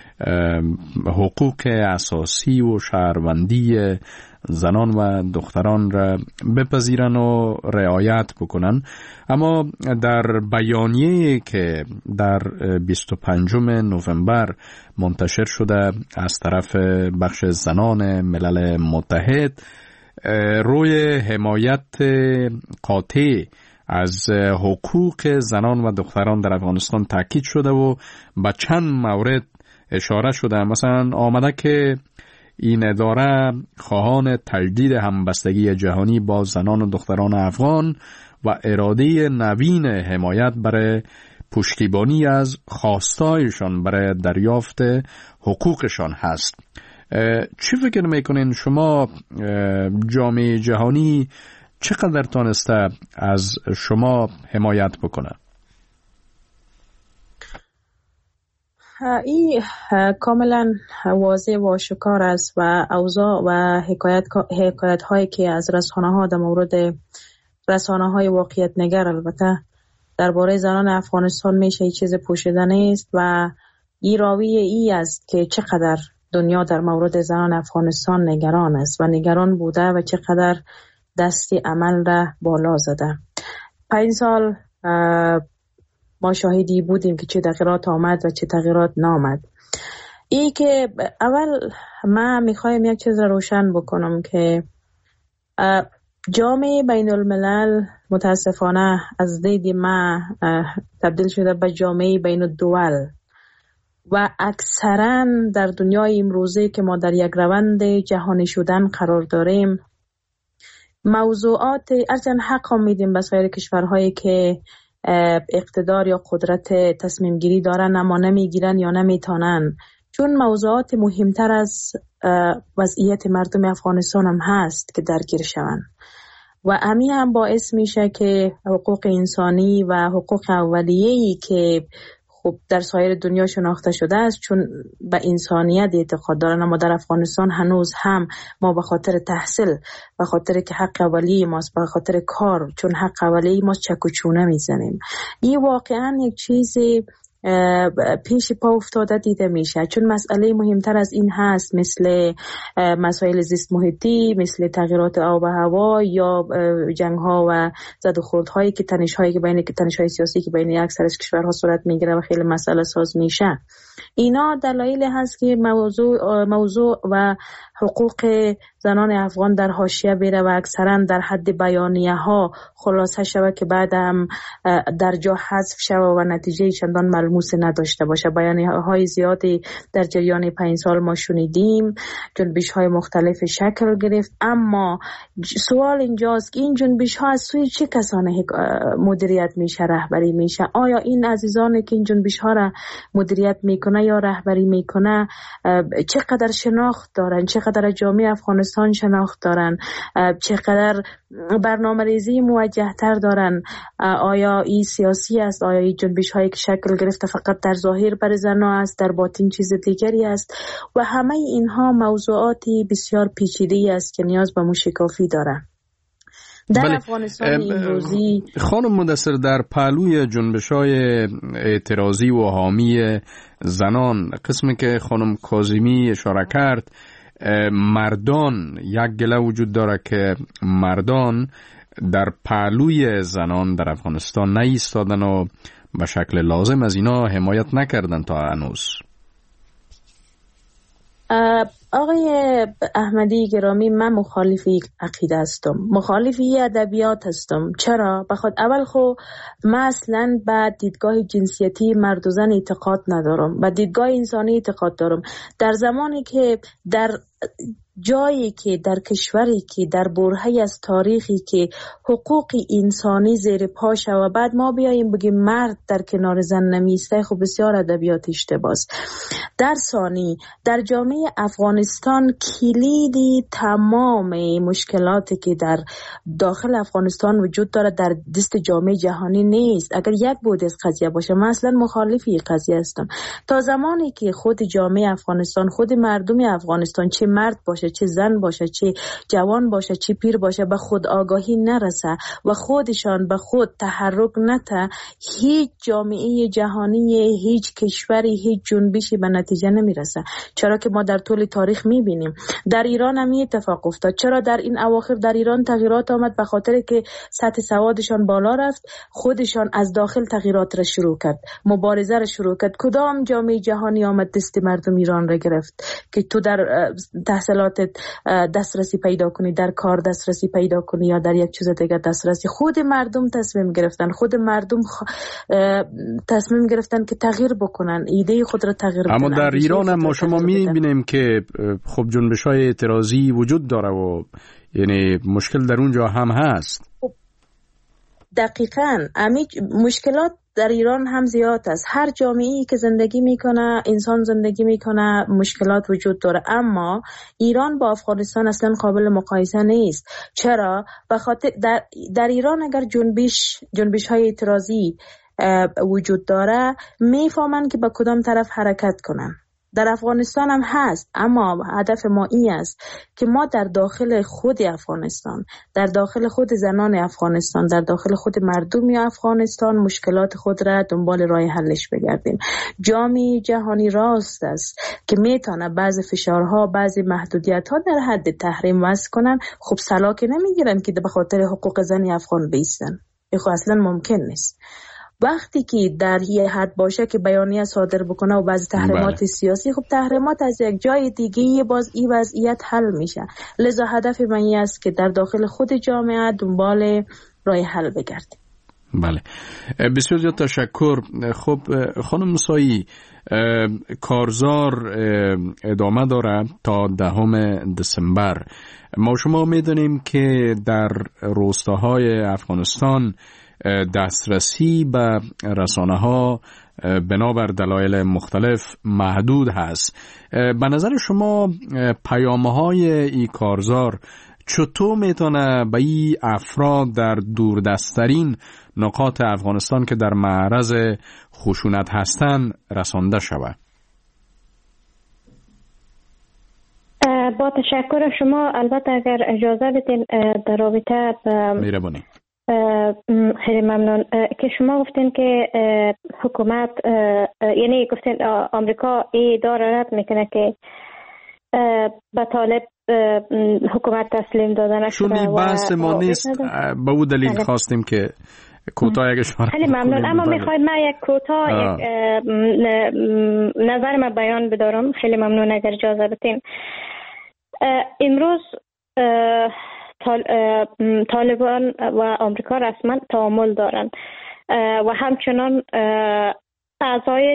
حقوق اساسی و شهروندی زنان و دختران را بپذیرن و رعایت بکنن. اما در بیانیه که در 25 نوامبر منتشر شده از طرف بخش زنان ملل متحد روی حمایت قاطع از حقوق زنان و دختران در افغانستان تاکید شده و به چند مورد اشاره شده. مثلا آمده که این اداره خواهان تجدید همبستگی جهانی با زنان و دختران افغان و اراده نوین حمایت برای پشتیبانی از خواستایشان برای دریافت حقوقشان هست. چی فکر میکنین شما جامعه جهانی چقدر تانسته از شما حمایت بکنه؟ این کاملا واضح و آشکار است و اوضاع و حکایت هایی که از رسانه ها در مورد رسانه های واقعیت نگر البته درباره زنان افغانستان میشه چیز پوشیده نیست و این راوی ای است که چقدر دنیا در مورد زنان افغانستان نگران است و نگران بوده و چقدر دستی عمل را بالا زده. 5 سال ما شاهدی بودیم که چه تغییرات آمد و چه تغییرات نامد. ای که اول من میخوایم یک چیز را روشن بکنم که جامعه بین الملل متاسفانه از دید ما تبدیل شده به جامعه بین الدول و اکثرا در دنیای امروزی که ما در یک روند جهانی شدن قرار داریم موضوعات ارچند حق میدیم به سایر کشورهایی که اقتدار یا قدرت تصمیم گیری دارن اما نمیگیرن یا نمیتونن، چون موضوعات مهمتر از وضعیت مردم افغانستان هم هست که درگیر شوند و همین هم باعث میشه که حقوق انسانی و حقوق اولیه‌ای که خب در سایر دنیا شناخته شده است چون به انسانیت اعتقاد دارن، اما در افغانستان هنوز هم ما به خاطر تحصیل، به خاطر که حق اولیه ماست، به خاطر کار چون حق اولیه ماست چک و چونه میزنیم. این واقعا یک چیزی پیش پا افتاده دیده میشه، چون مسئله مهمتر از این هست مثل مسائل زیست محیطی، مثل تغییرات آب و هوا یا جنگ ها و زد و خورد هایی که تنش های سیاسی که بین اکثر از کشورها صورت میگیره و خیلی مسئله ساز میشه. اینا دلایل هست که موضوع و حقوق زنان افغان در حاشیه بره و اکثرا در حد بیانیه ها خلاصه شود که بعد هم در جا حذف شود و نتیجه چندان ملموس نداشته باشه. بیانیه های زیادی در جریان 5 سال ما شنیدیم، جنبش های مختلف شکل گرفت، اما سوال اینجاست که این جنبش ها از سوی چه کسانی مدیریت میشه، رهبری میشه؟ آیا این عزیزانی که این جنبش ها را مدیریت میکنه یا رهبری میکنه چقدر شناخت دارن، چقدر جامعه افغانستان شناخت دارن، چقدر برنامه ریزی موجه تر دارن؟ آیا این سیاسی است؟ آیا این جنبش هایی که شکل گرفته فقط در ظاهر بر زنها است، در باطن چیز دیگری است؟ و همه اینها موضوعاتی بسیار پیچیده است که نیاز به موشکافی دارن. در افغانستان امروزی خانم مدثر در پهلوی جنبش‌های اعتراضی و حامی زنان، قسمی که خانم کاظمی اشاره کرد، مردان یک گله وجود داره که مردان در پهلوی زنان در افغانستان نایستادن و به شکل لازم از اینا حمایت نکردن تا هنوز. آقای احمدی گرامی، من مخالفی عقیده هستم، مخالفی ادبیات هستم. چرا؟ بخاطر اول خو من اصلا به دیدگاه جنسیتی مرد و زن اعتقاد ندارم، به دیدگاه انسانی اعتقاد دارم. در زمانی که در جایی که در کشوری که در برهه‌ای از تاریخی که حقوق انسانی زیر پاش و بعد ما بیاییم بگیم مرد در کنار زن نمیسته، خب بسیار ادبیات اشتباس. در ثانی در جامعه افغانستان کلیدی تمام مشکلاتی که در داخل افغانستان وجود داره در دست جامعه جهانی نیست. اگر یک بود از قضیه باشه، من اصلا مخالف این قضیه هستم. تا زمانی که خود جامعه افغانستان، خود مردم افغانستان، چه مرد باشه چه زن باشه، چه جوان باشه چه پیر باشه، به خود آگاهی نرسه و خودشان به خود تحرک نته، هیچ جامعه جهانی، هیچ کشوری، هیچ جنبشی به نتیجه نمیرسه. چرا که ما در طول تاریخ میبینیم در ایران هم اتفاق افتاد. چرا در این اواخر در ایران تغییرات آمد؟ به خاطر که سطح سوادشان بالا رفت، خودشان از داخل تغییرات را شروع کرد، مبارزه را شروع کرد. کدام جامعه جهانی آمد دست مردم ایران را گرفت که تو در تحصیلات دسترسی پیدا کنی، در کار دسترسی پیدا کنی یا در یک چیز دیگه دسترسی؟ خود مردم تصمیم گرفتن، خود مردم تصمیم گرفتن که تغییر بکنن، ایده خود را تغییر بدن. اما در ایران هم ما شما می‌بینیم که خب جنبش‌های اعتراضی وجود داره و یعنی مشکل در اونجا هم هست. دقیقاً مشکلات در ایران هم زیاد است. هر جامعه‌ای که زندگی میکنه، انسان زندگی میکنه، مشکلات وجود داره. اما ایران با افغانستان اصلا قابل مقایسه نیست. چرا؟ بخاطر در ایران اگر جنبش های اعتراضی وجود داره، میفهمن که با کدام طرف حرکت کنن. در افغانستان هم هست، اما هدف ما این است که ما در داخل خود افغانستان، در داخل خود زنان افغانستان، در داخل خود مردم افغانستان مشکلات خود را دنبال راه حلش بگردیم. جامعه جهانی راست است که میتونه بعضی فشارها، بعضی محدودیت‌ها در حد تحریم وضع کنن. خب سلاک نمیگیرن که به خاطر حقوق زن افغان بیستن. این اصلا ممکن نیست. وقتی که در یه حد باشه که بیانیه صادر بکنه و بعضی تحریمات سیاسی، خب تحریمات از یک جای دیگه باز این وضعیت حل میشه. لذا هدف من این است که در داخل خود جامعه دنبال راه حل بگردیم. بله، بسیار زیاد تشکر. خب خانم موسایی، کارزار ادامه داره تا 10 دسامبر. ما شما میدونیم که در روستاهای افغانستان دسترسی به رسانه ها بنابر دلایل مختلف محدود هست. به نظر شما پیام‌های این کارزار چطور میتونه به این افراد در دوردستترین نقاط افغانستان که در معرض خشونت هستند رسانده شود؟ با تشکر شما. البته اگر اجازه بدین در رابطه مهربانی. خیلی ممنون که شما گفتین که حکومت، یعنی گفتین آمریکا ای داره رد میکنه که به طالب حکومت تسلیم دادن شده. چون بحث ما نیست، به اون دلیل خواستیم که کوتاه یک اشاره. خیلی ممنون. اما میخواید من یک کوتاه نظر من بیان بدارم. خیلی ممنون اگر اجازه بدین. امروز طالبان و آمریکا رسما تعامل دارن و همچنان اعضای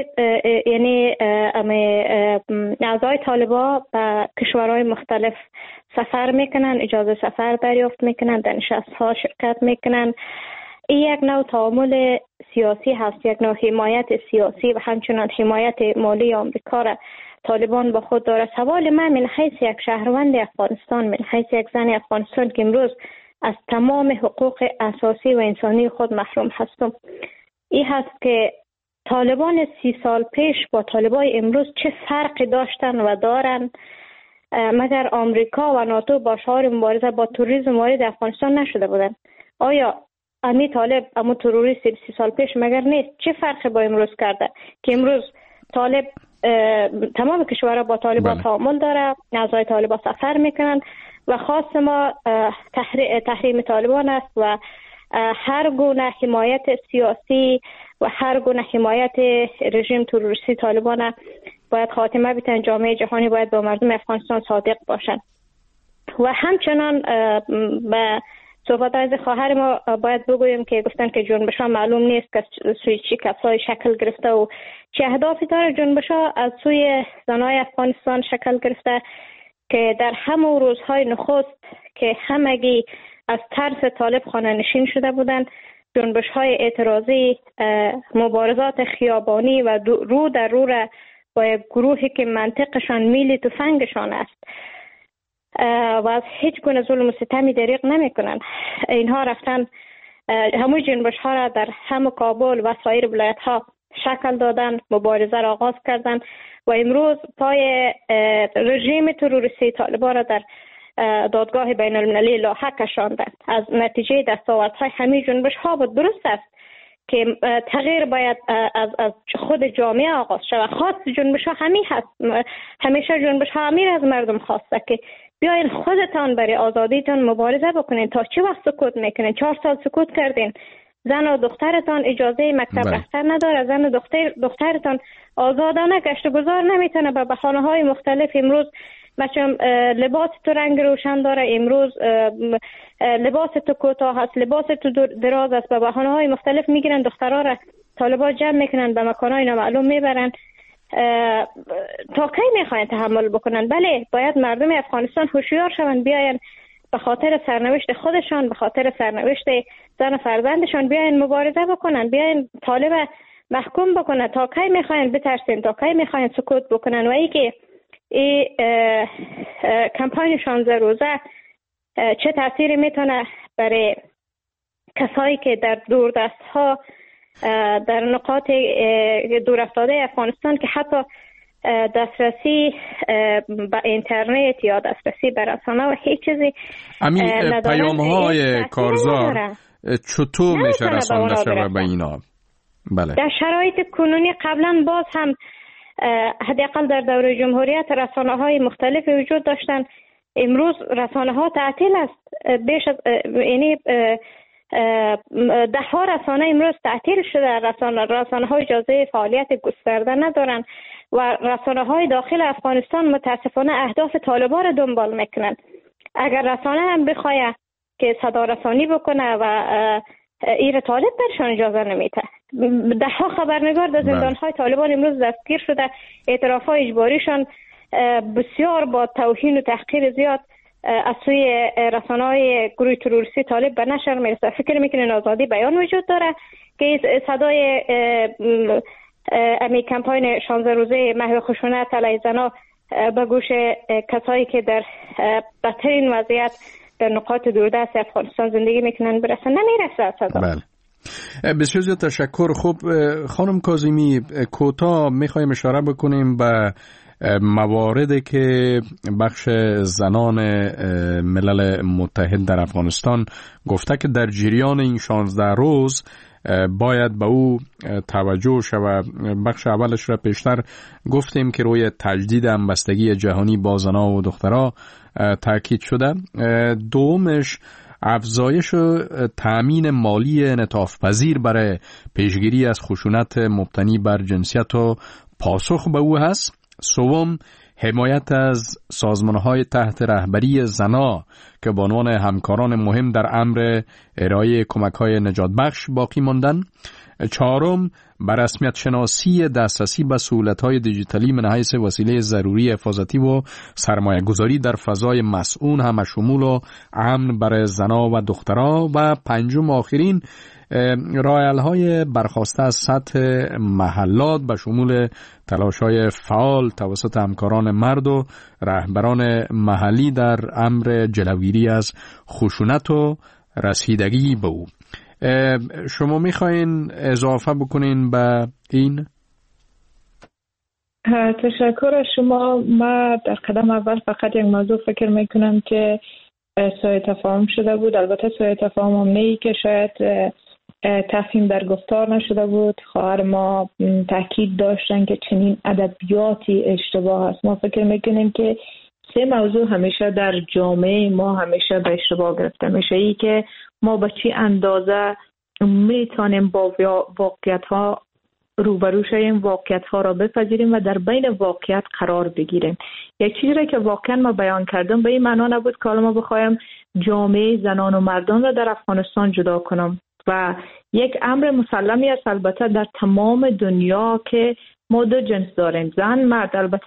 طالبان به کشورهای مختلف سفر میکنن، اجازه سفر دریافت میکنن، در نشست‌ها شرکت میکنن. این یک نوع تعامل سیاسی هست، یک نوع حمایت سیاسی و همچنان حمایت مالی آمریکا را طالبان با خود داره. سوال من حیث یک شهروند افغانستان، من حیث یک زن افغانستان که امروز از تمام حقوق اساسی و انسانی خود محروم هستم، این هست که طالبان 30 سال پیش با طالبان امروز چه فرقی داشتن و دارن؟ مگر آمریکا و ناتو با شعار مبارزه با تروریسم وارد افغانستان نشده بودن؟ آیا امی طالب اما تروریست 30 سال پیش مگر نیست؟ چه فرقی با امروز کرده که امروز طالب تمام کشورها با طالبان تعامل داره، اعضای طالبان سفر میکنن و خاص ما تحریم طالبان است و هر گونه حمایت سیاسی و هر گونه حمایت رژیم تروریستی طالبان باید خاتمه بدن. جامعه جهانی باید با مردم افغانستان صادق باشند و همچنان به صحبت از خواهر ما باید بگویم که گفتن که جنبش ها معلوم نیست که سوی چی کسای شکل گرفته و چه اهدافی داره. جنبش ها از سوی زنای افغانستان شکل گرفته که در همون روزهای نخست که همگی از ترس طالب خانه نشین شده بودند، جنبش‌های اعتراضی، مبارزات خیابانی و رو در رو را با گروهی که منطقشان میل تفنگشان است و از هیچ گونه ظلم و ستمی دریغ نمی‌کنند، اینها رفتن همون جنبش‌ها را در هم کابل و سایر ولایت‌ها شکل دادن، مبارزه را آغاز کردند و امروز پای رژیم تروریستی طالبان را در دادگاه بین المللی لاحق کشاندند. از نتیجه دستاوردهای همین جنبش‌ها بود. درست است که تغییر باید از خود جامعه آغاز شود. خواست جنبش‌ها همین هست، همیشه جنبش‌ها همین از مردم خواسته که بیاین خودتان برای آزادیتان مبارزه بکنین. تا چه وقت سکوت میکنین؟ 4 سال سکوت کردین. زن و دخترتان اجازه مکتب رفتن نداره، زن و دخترتان آزادانه گشت و گذار نمیتونه به بهانه‌های مختلف. امروز مثلا لباس تو رنگ روشن داره، امروز لباس تو کوتاه هست، لباس تو دراز است، به بهانه‌های مختلف میگیرن دخترها را طالبان جمع میکنن به مکانهای نامعلوم میبرن. تا کی میخواین تحمل بکنن؟ بله، باید مردم افغانستان هوشیار شوند، بیاین به خاطر سرنوشت خودشان، به خاطر سرنوشت زن و فرزندشان بیاین مبارزه بکنن، بیاین طالب محکوم بکنن. تا کی میخواین بترسین؟ تا کی میخواین سکوت بکنن؟ و ای که کمپاین 16 روزه چه تأثیری میتونه برای کسایی که در دوردست‌ها در نقاط دورافتاده افغانستان که حتی دسترسی به اینترنت یا دسترسی به رسانه و هیچ چیزی همین پیام‌های کارزار چطور میشه رسانده شود به اینا؟ بله. در شرایط کنونی قبلا باز هم حداقل در دوره جمهوریت رسانه‌های مختلف وجود داشتن. امروز رسانه‌ها تعطیل است. بیش از یعنی 10 رسانه امروز تعطیل شده. رسانه‌ها اجازه فعالیت گسترده ندارن و رسانه‌های داخل افغانستان متاسفانه اهداف طالبان را دنبال میکنن. اگر رسانه هم بخواد که صدا رسانی بکنه و ایر طالب برشان اجازه نمیده. 10 خبرنگار در زندان‌های طالبان امروز دستگیر شده. اعتراف‌های اجباریشان بسیار با توهین و تحقیر زیاد از سوی رسانه‌های گروه تروریستی طالب به نشر میرسه. فکر میکنین آزادی بیان وجود داره که صدای امی کمپاین 16 روزه محو خشونت علیه زنان به گوش کسایی که در بدترین وضعیت در نقاط دوردست افغانستان زندگی میکنن برسن؟ نمیرسه صدا. بله. بسیار زیاد تشکر. خب خانم کاظمی، کوتاه میخوایم اشاره بکنیم به مواردی که بخش زنان ملل متحد در افغانستان گفته که در جریان این 16 روز باید به او توجه شود. بخش اولش را پیشتر گفتیم که روی تجدید همبستگی جهانی با زنان و دخترها تاکید شده. دومش افزایش و تأمین مالی انعطاف پذیر برای پیشگیری از خشونت مبتنی بر جنسیت و پاسخ به او هست. سوم، حمایت از سازمان‌های تحت رهبری زنا که به عنوان همکاران مهم در امر ارائه کمک‌های نجات بخش باقی ماندن. چهارم، بر رسمیت شناسی دسترسی به سهولت‌های دیجیتالی من حیث وسیله ضروری حفاظتی و سرمایه گذاری در فضای مسئول همشمول و امن برای زنا و دخترها. و پنجم آخرین، رایل‌های برخواسته از سطح محلات به شمول تلاش‌های فعال توسط همکاران مرد و رهبران محلی در امر جلوگیری از خشونت و رسیدگی به او. شما میخواین اضافه بکنین به این؟ تشکر از شما. ما در قدم اول فقط یک موضوع فکر میکنم که سوء تفاهم شده بود. البته سوء تفاهم هم نه که شاید تفهیم در گفتار نشده بود. خواهر ما تاکید داشتن که چنین ادبیاتی اشتباه است. ما فکر میکنیم که 3 موضوع همیشه در جامعه ما همیشه به اشتباه گرفته میشه. ای که ما به چی اندازه میتونیم با واقعیت ها روبرو شویم، واقعیت ها را بپذیریم و در بین واقعیت قرار بگیریم. یک چیزی را که واقعا ما بیان کردم به این معنا نبود که حالا ما بخوایم جامعه زنان و مردان را در افغانستان جدا کنم و یک امر مسلمی است البته در تمام دنیا که ما 2 جنس داریم، زن مرد. البته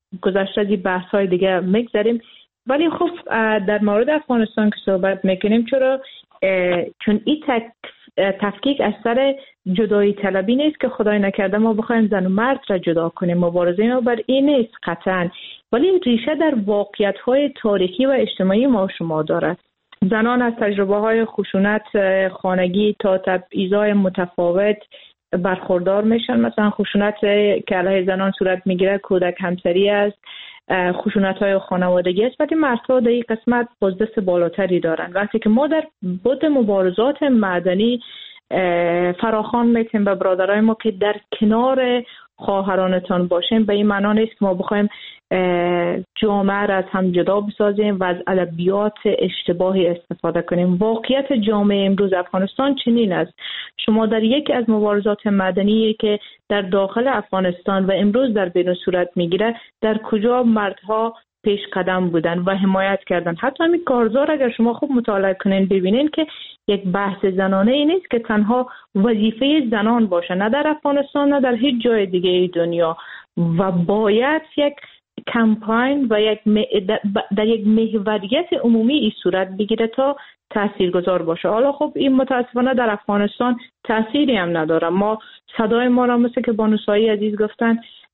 گذشته از بحث‌های دیگه میگذاریم. ولی خب در مورد افغانستان که صحبت میکنیم، چون این تفکیک از سر جدایی طلبی نیست که خدای نکرده ما بخوایم زن و مرد را جدا کنیم، مبارزه ما بر این نیست قطعا، ولی ریشه در واقعیت‌های تاریخی و اجتماعی ما شما دارد. زنان از تجربه‌های خشونت خانگی تا تبعیض‌های متفاوت برخوردار میشن. مثلا خشونت که علیه زنان صورت میگیره کودک همسری است، خشونت‌های خانوادگی است، ولی مردها در این قسمت بازدست بالاتری دارن. وقتی که ما در بعد مبارزات مدنی فراخوان میتیم به برادرای ما که در کنار خواهرانتان باشیم، به این معنا نیست که ما بخوایم جامعه را از هم جدا بسازیم و از ادبیات اشتباهی استفاده کنیم. واقعیت جامعه امروز افغانستان چنین است. شما در یکی از مبارزات مدنی که در داخل افغانستان و امروز در بین صورت میگیره، در کجا مردها پیش قدم بودن و حمایت کردن. حتی همین کارزار اگر شما خوب مطالعه کنین ببینین که یک بحث زنانه ای نیست که تنها وظیفه زنان باشه، نه در افغانستان نه در هیچ جای دیگه دنیا، و باید یک کمپاین و در یک محوریت عمومی این صورت بگیره تا تاثیرگذار باشه. حالا خب این متاسفانه در افغانستان تأثیری هم نداره. ما صدای ما را مثل که بانو سایی عزیز گفتن،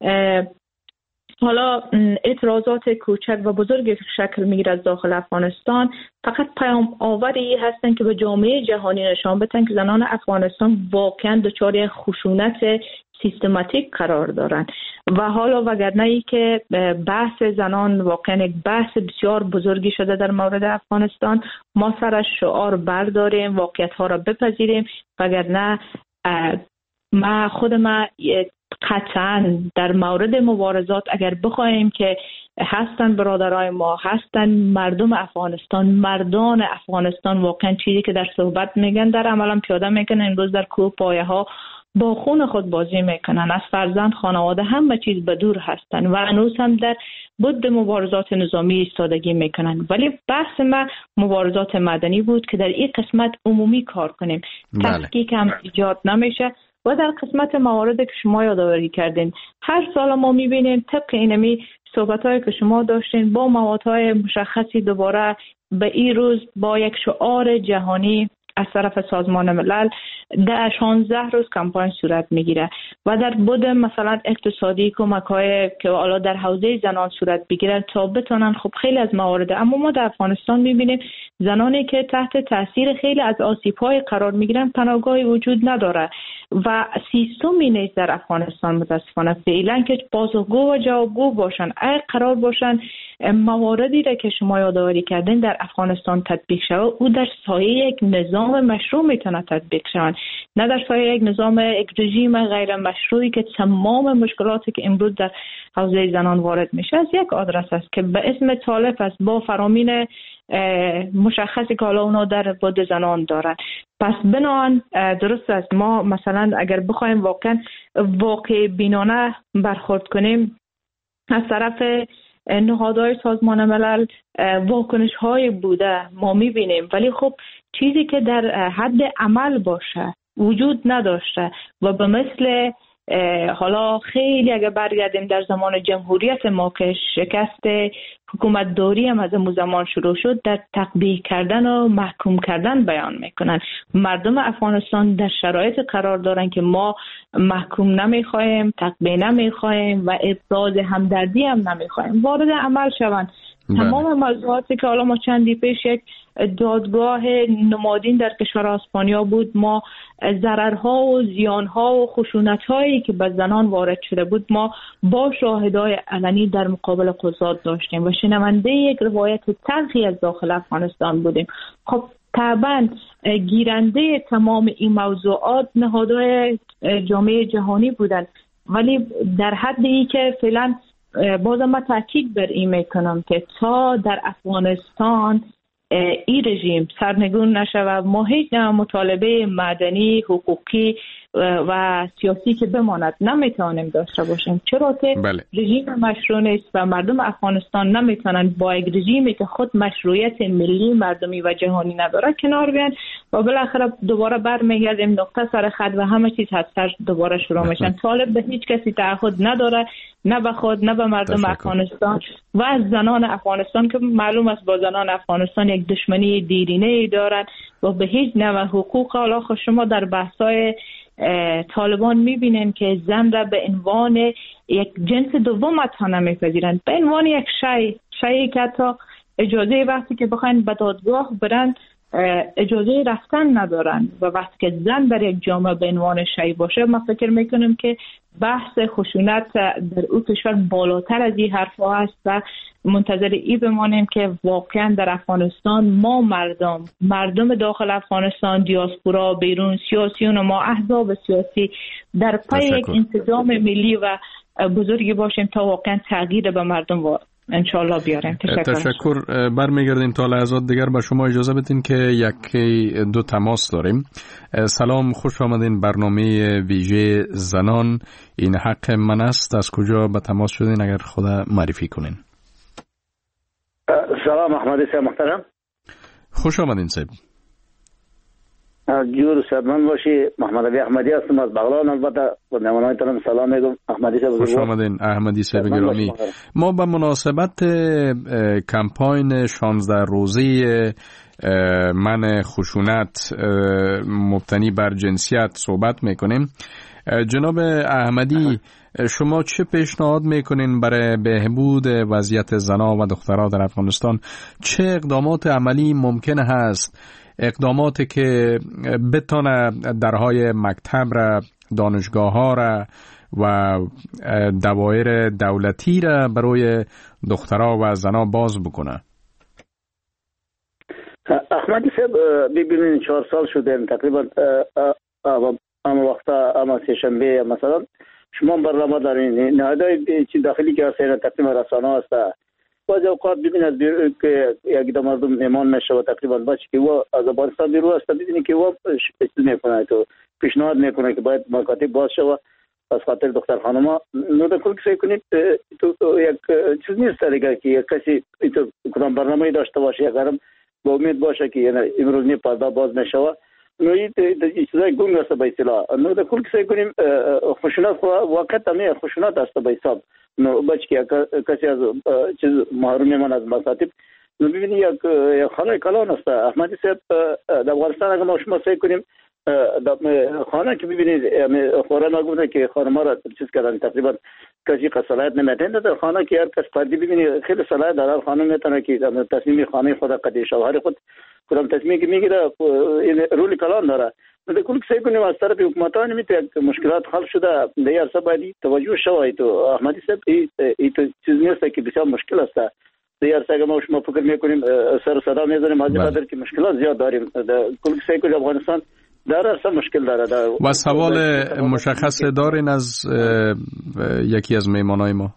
حالا اعتراضات کوچک و بزرگ شکل میگیره از داخل افغانستان، فقط پیام آوری هستن که به جامعه جهانی نشان بدن که زنان افغانستان واقعا دچار خشونت سیستماتیک قرار دارن. و حالا وگرنه ای که بحث زنان واقعا یک بحث بسیار بزرگی شده در مورد افغانستان، ما سرش شعار برداریم، واقعیت ها را بپذیریم. وگرنه ما قطعا در مورد مبارزات اگر بخوایم که هستن برادرای ما، هستن مردم افغانستان، مردان افغانستان، واقعا چیزی که در صحبت میگن در عمل هم پیاده میکنن. امروز در کوه پایه ها با خون خود بازی میکنن، از فرزند، خانواده، همه چیز به دور هستن و هنوز هم در بعد مبارزات نظامی ایستادگی میکنن. ولی بحث ما مبارزات مدنی بود که در این قسمت عمومی کار کنیم. تفکیک هم ایجاد نمیشه. و در قسمت موارد که شما یادآوری کردین، هر سال ما میبینیم طبق اینمی صحبت‌هایی که شما داشتین با موادهای مشخصی دوباره به این روز با یک شعار جهانی از طرف سازمان ملل در 16 روز کمپاین صورت میگیره و در بود مثلا اقتصادی کمک‌های که حالا در حوزه زنان صورت بگیرن تا بتونن خب خیلی از موارد. اما ما در افغانستان میبینیم زنانی که تحت تاثیر خیلی از آسیب‌های قرار میگیرن پناهگاهی وجود نداره و سیستمی نیست در افغانستان متاسفانه فعلا که پاسخگو و جوابگو باشن. اگه قرار باشن مواردی را که شما یادآوری کردین در افغانستان تطبیق شود، او در سایه یک نظام مشروع میتونه تطبیق شود، نه در سایه یک نظام یک رژیم غیر مشروعی که تمام مشکلاتی که امروز در حوزه زنان وارد میشه از یک آدرس است که به اسم طالب است با فرامین مشخصی که حالا اونا در بود زنان دارن. پس بنابراین درست است ما مثلا اگر بخوایم واقع بینانه برخورد کنیم از طرف نهادهای سازمان ملل واکنش های بوده ما میبینیم، ولی خب چیزی که در حد عمل باشه وجود نداشته و به مثل حالا خیلی اگه برگردیم در زمان جمهوریت ما که شکست حکومت داری هم از اون زمان شروع شد، در تطبیق کردن و محکوم کردن بیان میکنن. مردم افغانستان در شرایط قرار دارن که ما محکوم نمیخوایم، تطبیق نمیخوایم و ابراز همدردی هم نمیخوایم، وارد عمل شوند. تمام موضوعاتی که حالا ما چندی پیش یک دادگاه نمادین در کشور اسپانیا بود، ما ضررها و زیانها و خشونت‌هایی که به زنان وارد شده بود ما با شاهدای علنی در مقابل قضات داشتیم و شنونده یک روایت تلخی از داخل افغانستان بودیم. خب طبعا گیرنده تمام این موضوعات نهادهای جامعه جهانی بودند، ولی در حدی که فعلا بازم من تاکید بر این میکنم که تا در افغانستان این رژیم سرنگون نشود ما هیچ مطالبه مدنی حقوقی و سیاسی که بماند نمیتوانیم داشته باشیم، چرا که رژیم مشروع نیست و مردم افغانستان نمیتونن با یک رژیمی که خود مشروعیت ملی، مردمی و جهانی نداره کنار بیان و بالاخره دوباره برمیگردیم نقطه سر خط و همه چیز از سر دوباره شروع میشن. طالب به هیچ کسی تعهد نداره، نه به خود نه به مردم افغانستان و از زنان افغانستان که معلوم است با زنان افغانستان یک دشمنی دیرینه دارن و به هیچ نوع حقوق. حالا شما در بحث‌های طالبان میبینن که زن را به عنوان یک جنس دوم حتی نمیپذیرند، به عنوان یک شیعی که حتی اجازه وقتی که بخواین به دادگاه برن اجازه رفتن ندارن و وقتی که زن در یک جامعه به عنوان شیعی باشه، ما فکر میکنیم که بحث خشونت در او کشور بالاتر از این حرفا هست و منتظر ای بمانیم که واقعا در افغانستان ما مردم داخل افغانستان، دیاسپورا، بیرون، سیاسیون و ما احزاب سیاسی در پی یک انسجام ملی و بزرگی باشیم تا واقعا تغییر به مردم انشالله بیاریم. تشکر. برمیگردیم تا لحظات دیگر. به شما اجازه بدین که یکی دو تماس داریم. سلام، خوش آمدین برنامه ویژه زنان، این حق من است. از کجا به تماس شدین اگر خدا معرفی کنین؟ سلام، احمدی صاحب محترم. خوش آمدین صاحب. جور صدمن باشی. محمد علی احمدی هستم از بغلان. البته با نمایانتان سلام میگم. احمدی صاحب خوش آمدین. احمدی صاحب گرامی، ما به مناسبت کمپاین 16 روزه من خشونت مبتنی بر جنسیت صحبت میکنیم. جناب احمدی، شما چه پیشنهاد میکنین برای بهبود وضعیت زنان و دخترها در افغانستان؟ چه اقدامات عملی ممکن هست، اقداماتی که بتونه درهای مکتب را، دانشگاه ها را و دوایر دولتی را برای دخترها و زنان باز بکنه؟ احمدی صاحب ببینید 4 سال شده تقریبا اما وقتا اما سه‌شنبه مثلا شما برنامه دارین نهادهای چی داخلی که هستن تقریبا رسانه است. بعضی اوقات ببینید که یک دو مردم میمان میشه و تقریبا بچه که او از افغانستان بیرون است ببینید که او میکنه تو پیشنهاد میکنه که باید مکاتب باز شود از خاطر دختر خانما. نو در کل کسی کنید تو یک چیز نیست دیگه که یک کسی تو کدام برنامه داشته باشه یا گرم با امید باشه که یعنی امروز نی پرده باز نشه. نو این چیزای گنگ است به اصطلاح. نو در کل کسی کنیم خشونت واقعا تمام خشونت است به حساب. نو بچه که کسی از چیز محروم من از مکاتب. نو ببینید یک خانه کلان است. احمدی صاحب در افغانستان اگر ما شما سعی کنیم خانه که ببینید قرآن گفته که خانم را چیز کردن تقریبا کسی صلاحیت نمیتونه در خانه که هر کس فردی ببینید خیلی صلاحیت داره خانم میتونه که تصمیم خانه خود قضیه شوهر خود کدام تصمیمی که میگیره این رول کلان داره. در کل سعی کنیم از طرف حکومتان میتونه مشکلات حل شده در عرصه باید توجه شود. تو احمدی صاحب این چیز نیست که بسیار مشکل است. در عرصه ما شما فکر میکنیم سر صدا میزنیم از قدر که مشکلات زیاد داریم. در کل سعی کنیم افغانستان در اصلا مشکل داره. و سوال مشخص دارین از یکی از میمانای ما؟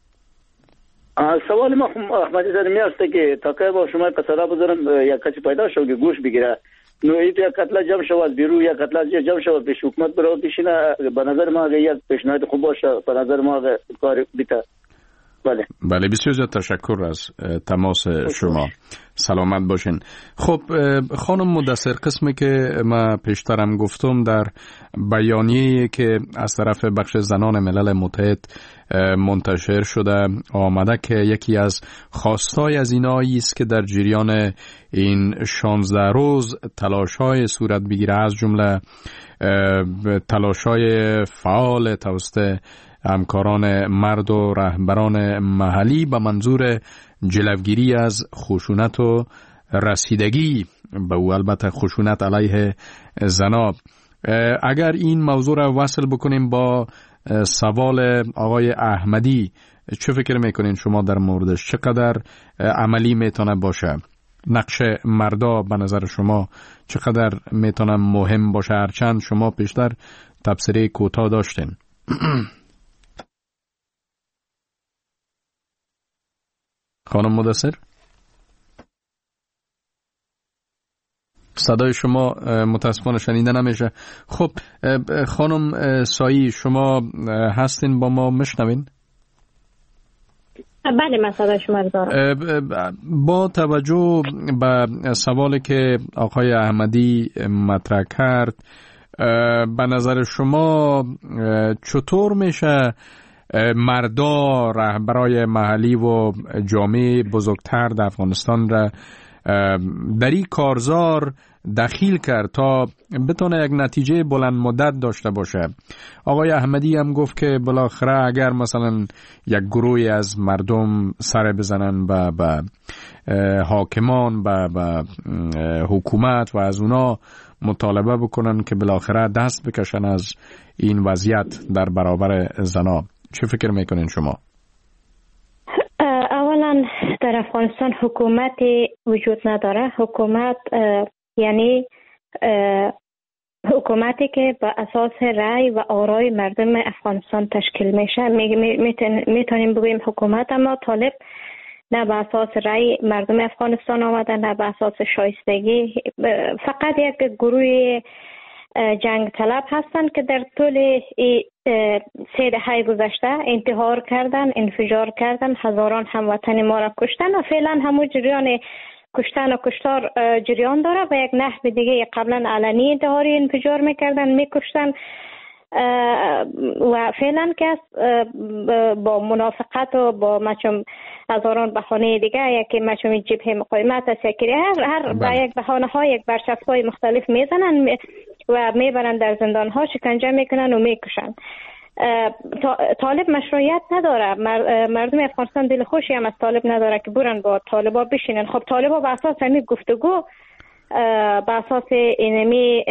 سوال ما احمدی زرمی است که تا که با شما قصدا بذارم یک کسی پیدا شد که گوش بگیره. نو ایت یک قتل جمع شود بیرو یک قتل جمع شود پیش حکومت برای پیشینه به نظر ما یک پیشنهاد خوب باشه. به نظر ما کار بیتا. بله بسیار زیاد تشکر از تماس شما. سلامت باشین. خب خانم مدثر، قسمی که ما پیشترم گفتم در بیانیه‌ای که از طرف بخش زنان ملل متحد منتشر شده آمده که یکی از خواستای از اینایی است که در جریان این 16 روز تلاش‌های صورت بگیره، از جمله تلاش‌های فعال توسط همکاران مرد و رهبران محلی به منظور جلوگیری از خشونت و رسیدگی به او، البته خشونت علیه زنان. اگر این موضوع را وصل بکنیم با سوال آقای احمدی، چه فکر میکنین شما در موردش؟ چقدر عملی میتونه باشه؟ نقش مردا به نظر شما چقدر میتونه مهم باشه؟ هرچند شما پیشتر تبصره کوتاه داشتین. خانم مدثر؟ صدای شما متاسفانه شنیده نمیشه. خب خانم سایی، شما هستین با ما، میشنوین؟ بله، من صدای شما رو دارم. با توجه به سوالی که آقای احمدی مطرح کرد، به نظر شما چطور میشه مردا، رهبرای محلی و جامعه بزرگتر در افغانستان را در این کارزار دخیل کرد تا بتونه یک نتیجه بلند مدت داشته باشه؟ آقای احمدی هم گفت که بالاخره اگر مثلا یک گروهی از مردم سر بزنن به حاکمان، به حکومت و از اونا مطالبه بکنن که بالاخره دست بکشن از این وضعیت در برابر زنا، چه فکر میکنین شما؟ اولا در افغانستان حکومتی وجود نداره. حکومت یعنی حکومتی که با اساس رأی و آرای مردم افغانستان تشکیل میشه. میتونیم بگوییم حکومت، اما طالب نه به اساس رأی مردم افغانستان آمده، نه به اساس شایستگی. فقط یک گروه جنگ طلب هستند که در طول 3 دهه گذشته انتحار کردن، انفجار کردن، هزاران هموطن ما را کشتن و فعلا همون جریان کشتن و کشتار جریان داره و یک نحو دیگه قبلا علنی انتحاری انفجار میکردن، میکشتن و فعلا که با منافقت و با مچم هزاران بهانه دیگه، یکی مچم جبهه مقاومت است، یکی هر با یک بهانه ها، یک برچسب های مختلف میزنن و میبرن در زندان ها، شکنجه میکنن و میکشن. طالب مشروعیت نداره. مردم افغانستان دل خوشی هم از طالب نداره که برن با طالبا بشینن. خب طالبا به اساس همین گفتگو، به اساس اینمی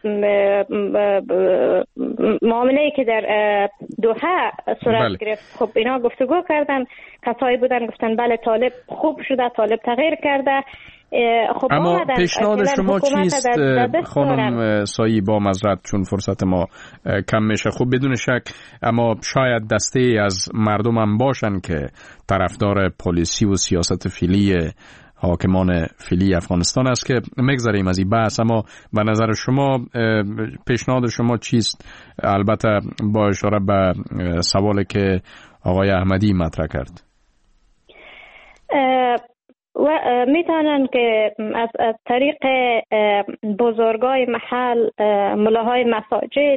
معامله‌ای که در دوحه صورت گرفت، خب اینا گفتگو کردن، کسایی بودن گفتن بله طالب خوب شده، طالب تغییر کرده. خب اما پیشنهاد شما چیست خانم سایی؟ با معذرت چون فرصت ما کم میشه، خب بدون شک اما شاید دسته از مردم هم باشن که طرفدار پالیسی و سیاست فعلی حاکمان فعلی افغانستان است که مگذاریم از این بحث، اما به نظر شما پیشنهاد شما چیست؟ البته با اشاره به سوالی که آقای احمدی مطرح کرد. و میتونن که از طریق بزرگای محل، ملاهای مساجد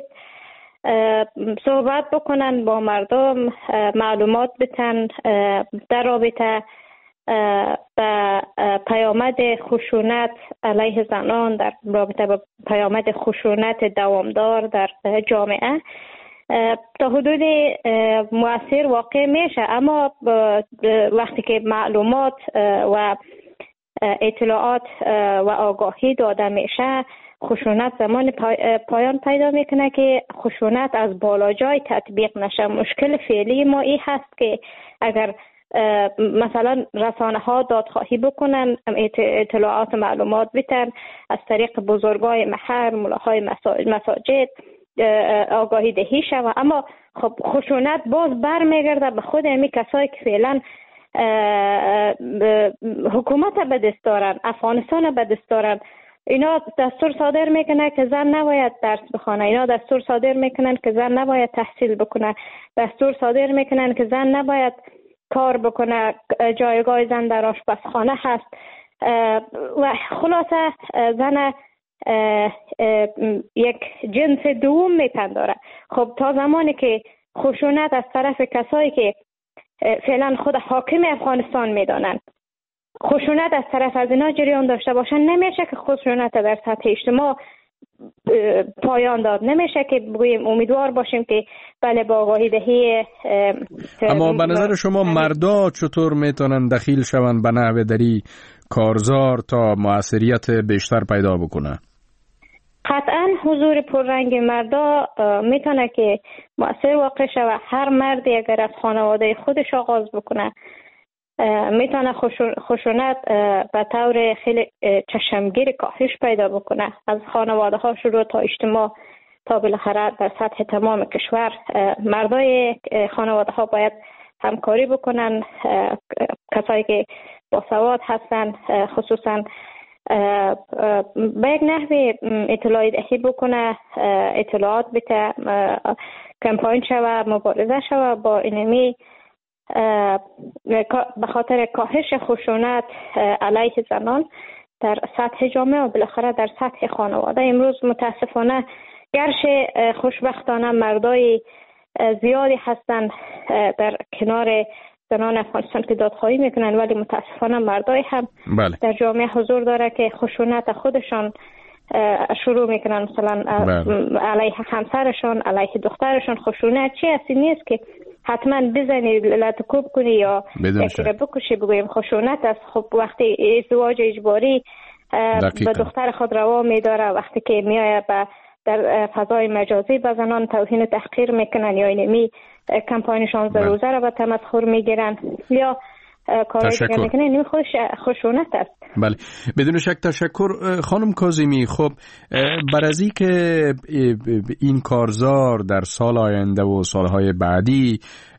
صحبت بکنن با مردم، معلومات بتن در رابطه به پیامد خشونت علیه زنان، در رابطه به پیامد خشونت دوامدار در جامعه. تا حدود مؤثر واقع میشه، اما وقتی که معلومات و اطلاعات و آگاهی داده میشه، خشونت زمان پایان پیدا میکنه که خشونت از بالا جای تطبیق نشه. مشکل فعلی ما این هست که اگر مثلا رسانه ها دادخواهی بکنن، اطلاعات و معلومات بتن از طریق بزرگای محل، ملاهای مساجد آگاهی دهی شود، اما خب خشونت باز برمیگرده به خود امی کسایی که فعلا حکومت به دست دارن، افغانستان به دست دارن. اینا دستور صادر میکنه که زن نباید درس بخونه، اینا دستور صادر میکنن که زن نباید تحصیل بکنه، دستور صادر میکنن که زن نباید کار بکنه، جایگاه زن در آشپزخانه هست و خلاصه زن یک جنس دوم میپنداره. خب تا زمانی که خشونت از طرف کسایی که فعلا خود حاکم افغانستان میدانن، خشونت از طرف از اینا جریان داشته باشن، نمیشه که خشونت در سطح اجتماع پایان داد. نمیشه که بگوییم امیدوار باشیم که بله با آگاهی دهی. اما به نظر شما مردا چطور میتونن دخیل شون به نحو دری کارزار تا موثریت بیشتر پیدا بکنه؟ قطعا حضور پررنگ مردا میتونه که مؤثر واقع شود. هر مردی اگر از خانواده خودش آغاز بکنه، میتونه خشونت به طور خیلی چشمگیر کاهش پیدا بکنه، از خانواده ها شروع تا اجتماع تا بالاخره در سطح تمام کشور. مردای خانواده ها باید همکاری بکنن، کسایی که با سواد هستن، خصوصا به یک نحوی اطلاعی دهی بکنه، اطلاعات بده، کمپاین شوه، مبارزه شوه با اینمی به خاطر کاهش خشونت علیه زنان در سطح جامعه و بالاخره در سطح خانواده. امروز متاسفانه گرچه خوشبختانه مردای زیادی هستند در کنار زنان افغانستان که دادخواهی میکنن، ولی متاسفانه مردای هم در جامعه حضور داره که خشونت خودشان شروع میکنن، مثلا علیه همسرشان، علیه دخترشان. خشونت چی اصلی نیست که حتما بزنی لطکوب کنی یا یکی را بکشی بگویم خشونت است. خب وقتی ازدواج اجباری به دختر خود روا میداره، وقتی که میایه در فضای مجازی به زنان توهین و تحقیر میکنن یا اینمی کمپاین 16 روزه را به تمسخر میگیرن یا کارهایی که میکنن، این خودش خشونت است. بله، بدون شک. تشکر خانم کاظمی. خب بر از این که این کارزار در سال آینده و سالهای بعدی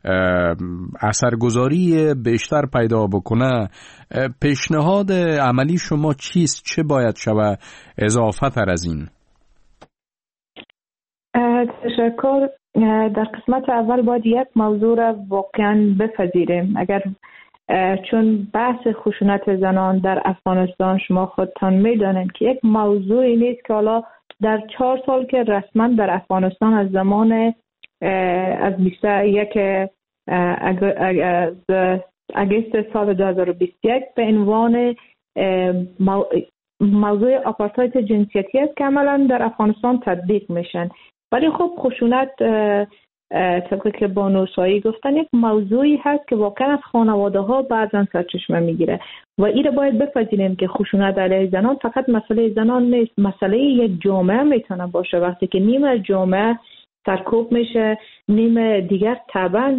اثرگذاری بیشتر پیدا بکنه، پیشنهاد عملی شما چیست؟ چه باید شود اضافه تر از این؟ تشکر. در قسمت اول باید یک موضوع را واقعا بپذیریم. اگر چون بحث خشونت زنان در افغانستان شما خودتان میدانید که یک موضوعی نیست که حالا در 4 سال که رسما در افغانستان از زمان از 21 اگست سال 2021 به عنوان موضوع آپارتاید جنسیتی است که عملا در افغانستان تطبیق میشن. ولی خب خشونت طبقه که بانو سایی گفتن یک موضوعی هست که واقعا از خانواده ها بعضا سرچشمه میگیره و این رو باید بپذیریم که خشونت علیه زنان فقط مسئله زنان نیست، مسئله یک جامعه میتونه باشه. وقتی که نیم از جامعه سرکوب میشه، نیم دیگر طبعا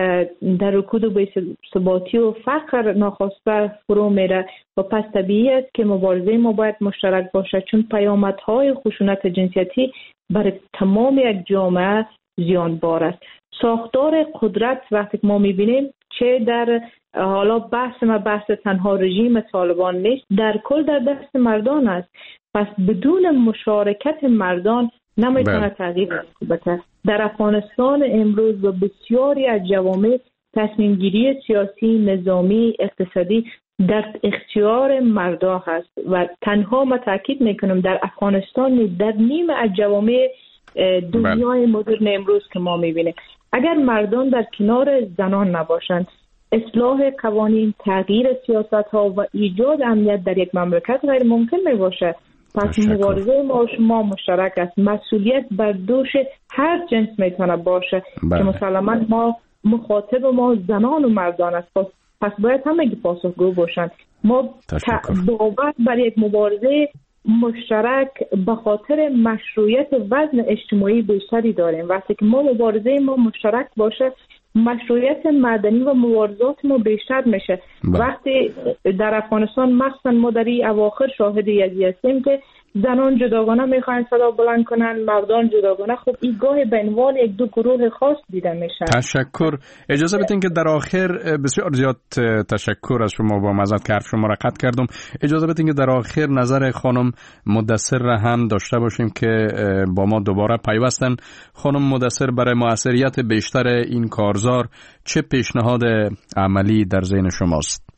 در رکود و بی‌ثباتی و فقر ناخواسته فرو میره و پس طبیعی است که مبارزه ما باید مشترک باشه، چون پیامدهای خشونت جنسیتی برای تمام یک جامعه زیانبار است. ساختار قدرت وقتی ما میبینیم چه در حالا بحث تنها رژیم طالبان نیست، در کل در دست مردان است. پس بدون مشارکت مردان نمیتونه تغییر بده. در افغانستان امروز و بسیاری از جوامع تصمیم گیری سیاسی، نظامی، اقتصادی در اختیار مردا هست و تنها ما تاکید میکنم در افغانستان در نیم از جوامع دنیای مدرن امروز که ما میبینیم اگر مردان در کنار زنان نباشند، اصلاح قوانین، تغییر سیاست ها و ایجاد امنیت در یک مملکت غیر ممکن میباشه. پس مبارزه ما مشترک است. مسئولیت بر دوش هر جنس میتونه باشه که مسلما ما مخاطب ما زنان و مردان است. پس باید همه پاسخگو باشند. ما باور بر یک مبارزه مشترک به خاطر مشروعیت وزن اجتماعی بیشتری داریم. وقتی که ما مبارزه ما مشترک باشه، مشروعیت مدنی و مبارزات ما بیشتر میشه. وقتی در افغانستان مخصوصا ما در این اواخر شاهد یزی هستیم که زنان جداگانه میخواین صدا بلند کنن، مردان جداگانه. خب این گاه به عنوان یک دو گروه خاص دیده میشه. تشکر. اجازه بدین که در آخر، بسیار زیاد تشکر از شما، با معذرت که حرف شما را قطع کردم، اجازه بدین که در آخر نظر خانم مدثر را هم داشته باشیم که با ما دوباره پیوستن. خانم مدثر، برای موثریت بیشتر این کارزار چه پیشنهاد عملی در ذهن شماست؟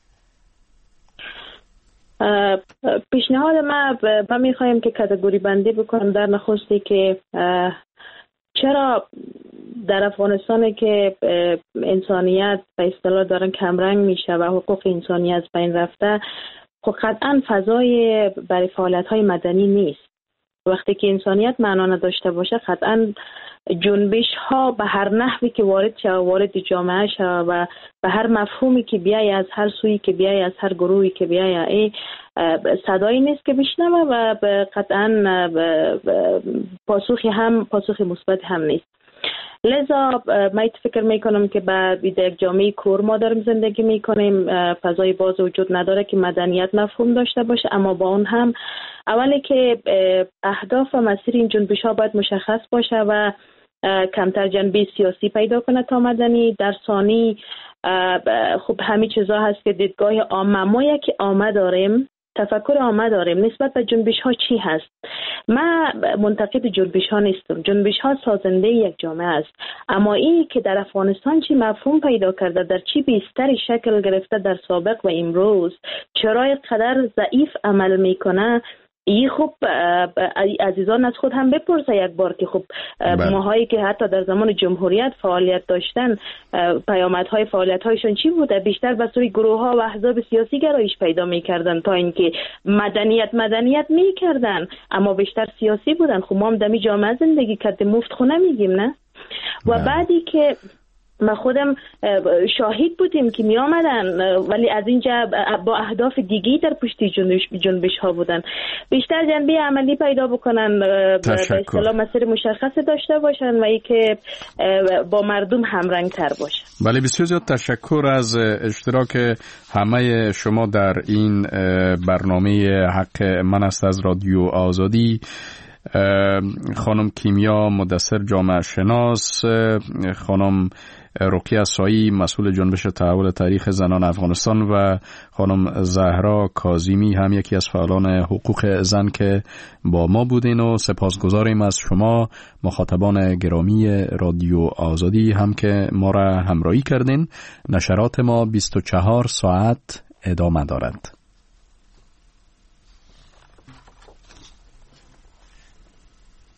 پیشنهاد ما میخوایم که کاتگوری بندی بکنم. در نخستی که چرا در افغانستان که انسانیت به اصطلاح دارن کمرنگ میشه و حقوق انسانی از بین رفته، خب قطعا فضای برای فعالیت‌های مدنی نیست. وقتی که انسانیت معنا نداشته باشه، قطعا جنبش ها به هر نحوی که وارد جامعه شود و به هر مفهومی که بیای، از هر سویی که بیای، از هر گروهی که بیای، این صدایی نیست که بشنوه و قطعا پاسخ مثبت هم نیست. لذا من فکر میکنم که در یک جامعه کور ما داریم زندگی میکنیم، فضای باز وجود نداره که مدنیت مفهوم داشته باشه، اما با اون هم اولی که اهداف و مسیر این جنبش ها باید مشخص باشه و کمتر جنبه سیاسی پیدا کنه تا مدنی. در ثانی خب همین چیزا هست که دیدگاه عامه، ما یک عامه داریم تفکر عامه داریم نسبت به جنبش ها چی هست. من منتقد جنبش ها نیستم، جنبش ها سازنده یک جامعه است، اما این که در افغانستان چی مفهوم پیدا کرده، در چی بیشتری شکل گرفته در سابق و امروز، چرا اینقدر ضعیف عمل میکنه، این خب عزیزان از خود هم بپرسه یک بار که خب ماهایی که حتی در زمان جمهوریت فعالیت داشتن پیامدهای فعالیت‌هایشون چی بوده؟ بیشتر به سوی گروه‌ها و احزاب سیاسی گرایش پیدا می‌کردن تا اینکه مدنیت می‌کردن، اما بیشتر سیاسی بودن. خب ما هم در جامعه زندگی کردیم، مفت خونه میگیم نه؟ و بعدی که ما خودم شاهد بودیم که می آمدن ولی از اینجا با اهداف دیگی در پشت جنبش ها بودن، بیشتر جنبه عملی پیدا بکنن، به اصطلاح مسیر مشخص داشته باشن و ای که با مردم همرنگ تر باشن. بله، بسیار زیاد تشکر از اشتراک همه شما در این برنامه حق من است از رادیو آزادی. خانم کیمیا مدثر جامعه شناس، خانم رقیه سایی مسئول جنبش تحول تاریخ زنان افغانستان و خانم زهرا کاظمی هم یکی از فعالان حقوق زن که با ما بودین و سپاسگزاریم از شما مخاطبان گرامی رادیو آزادی هم که ما را همراهی کردین. نشرات ما 24 ساعت ادامه دارد.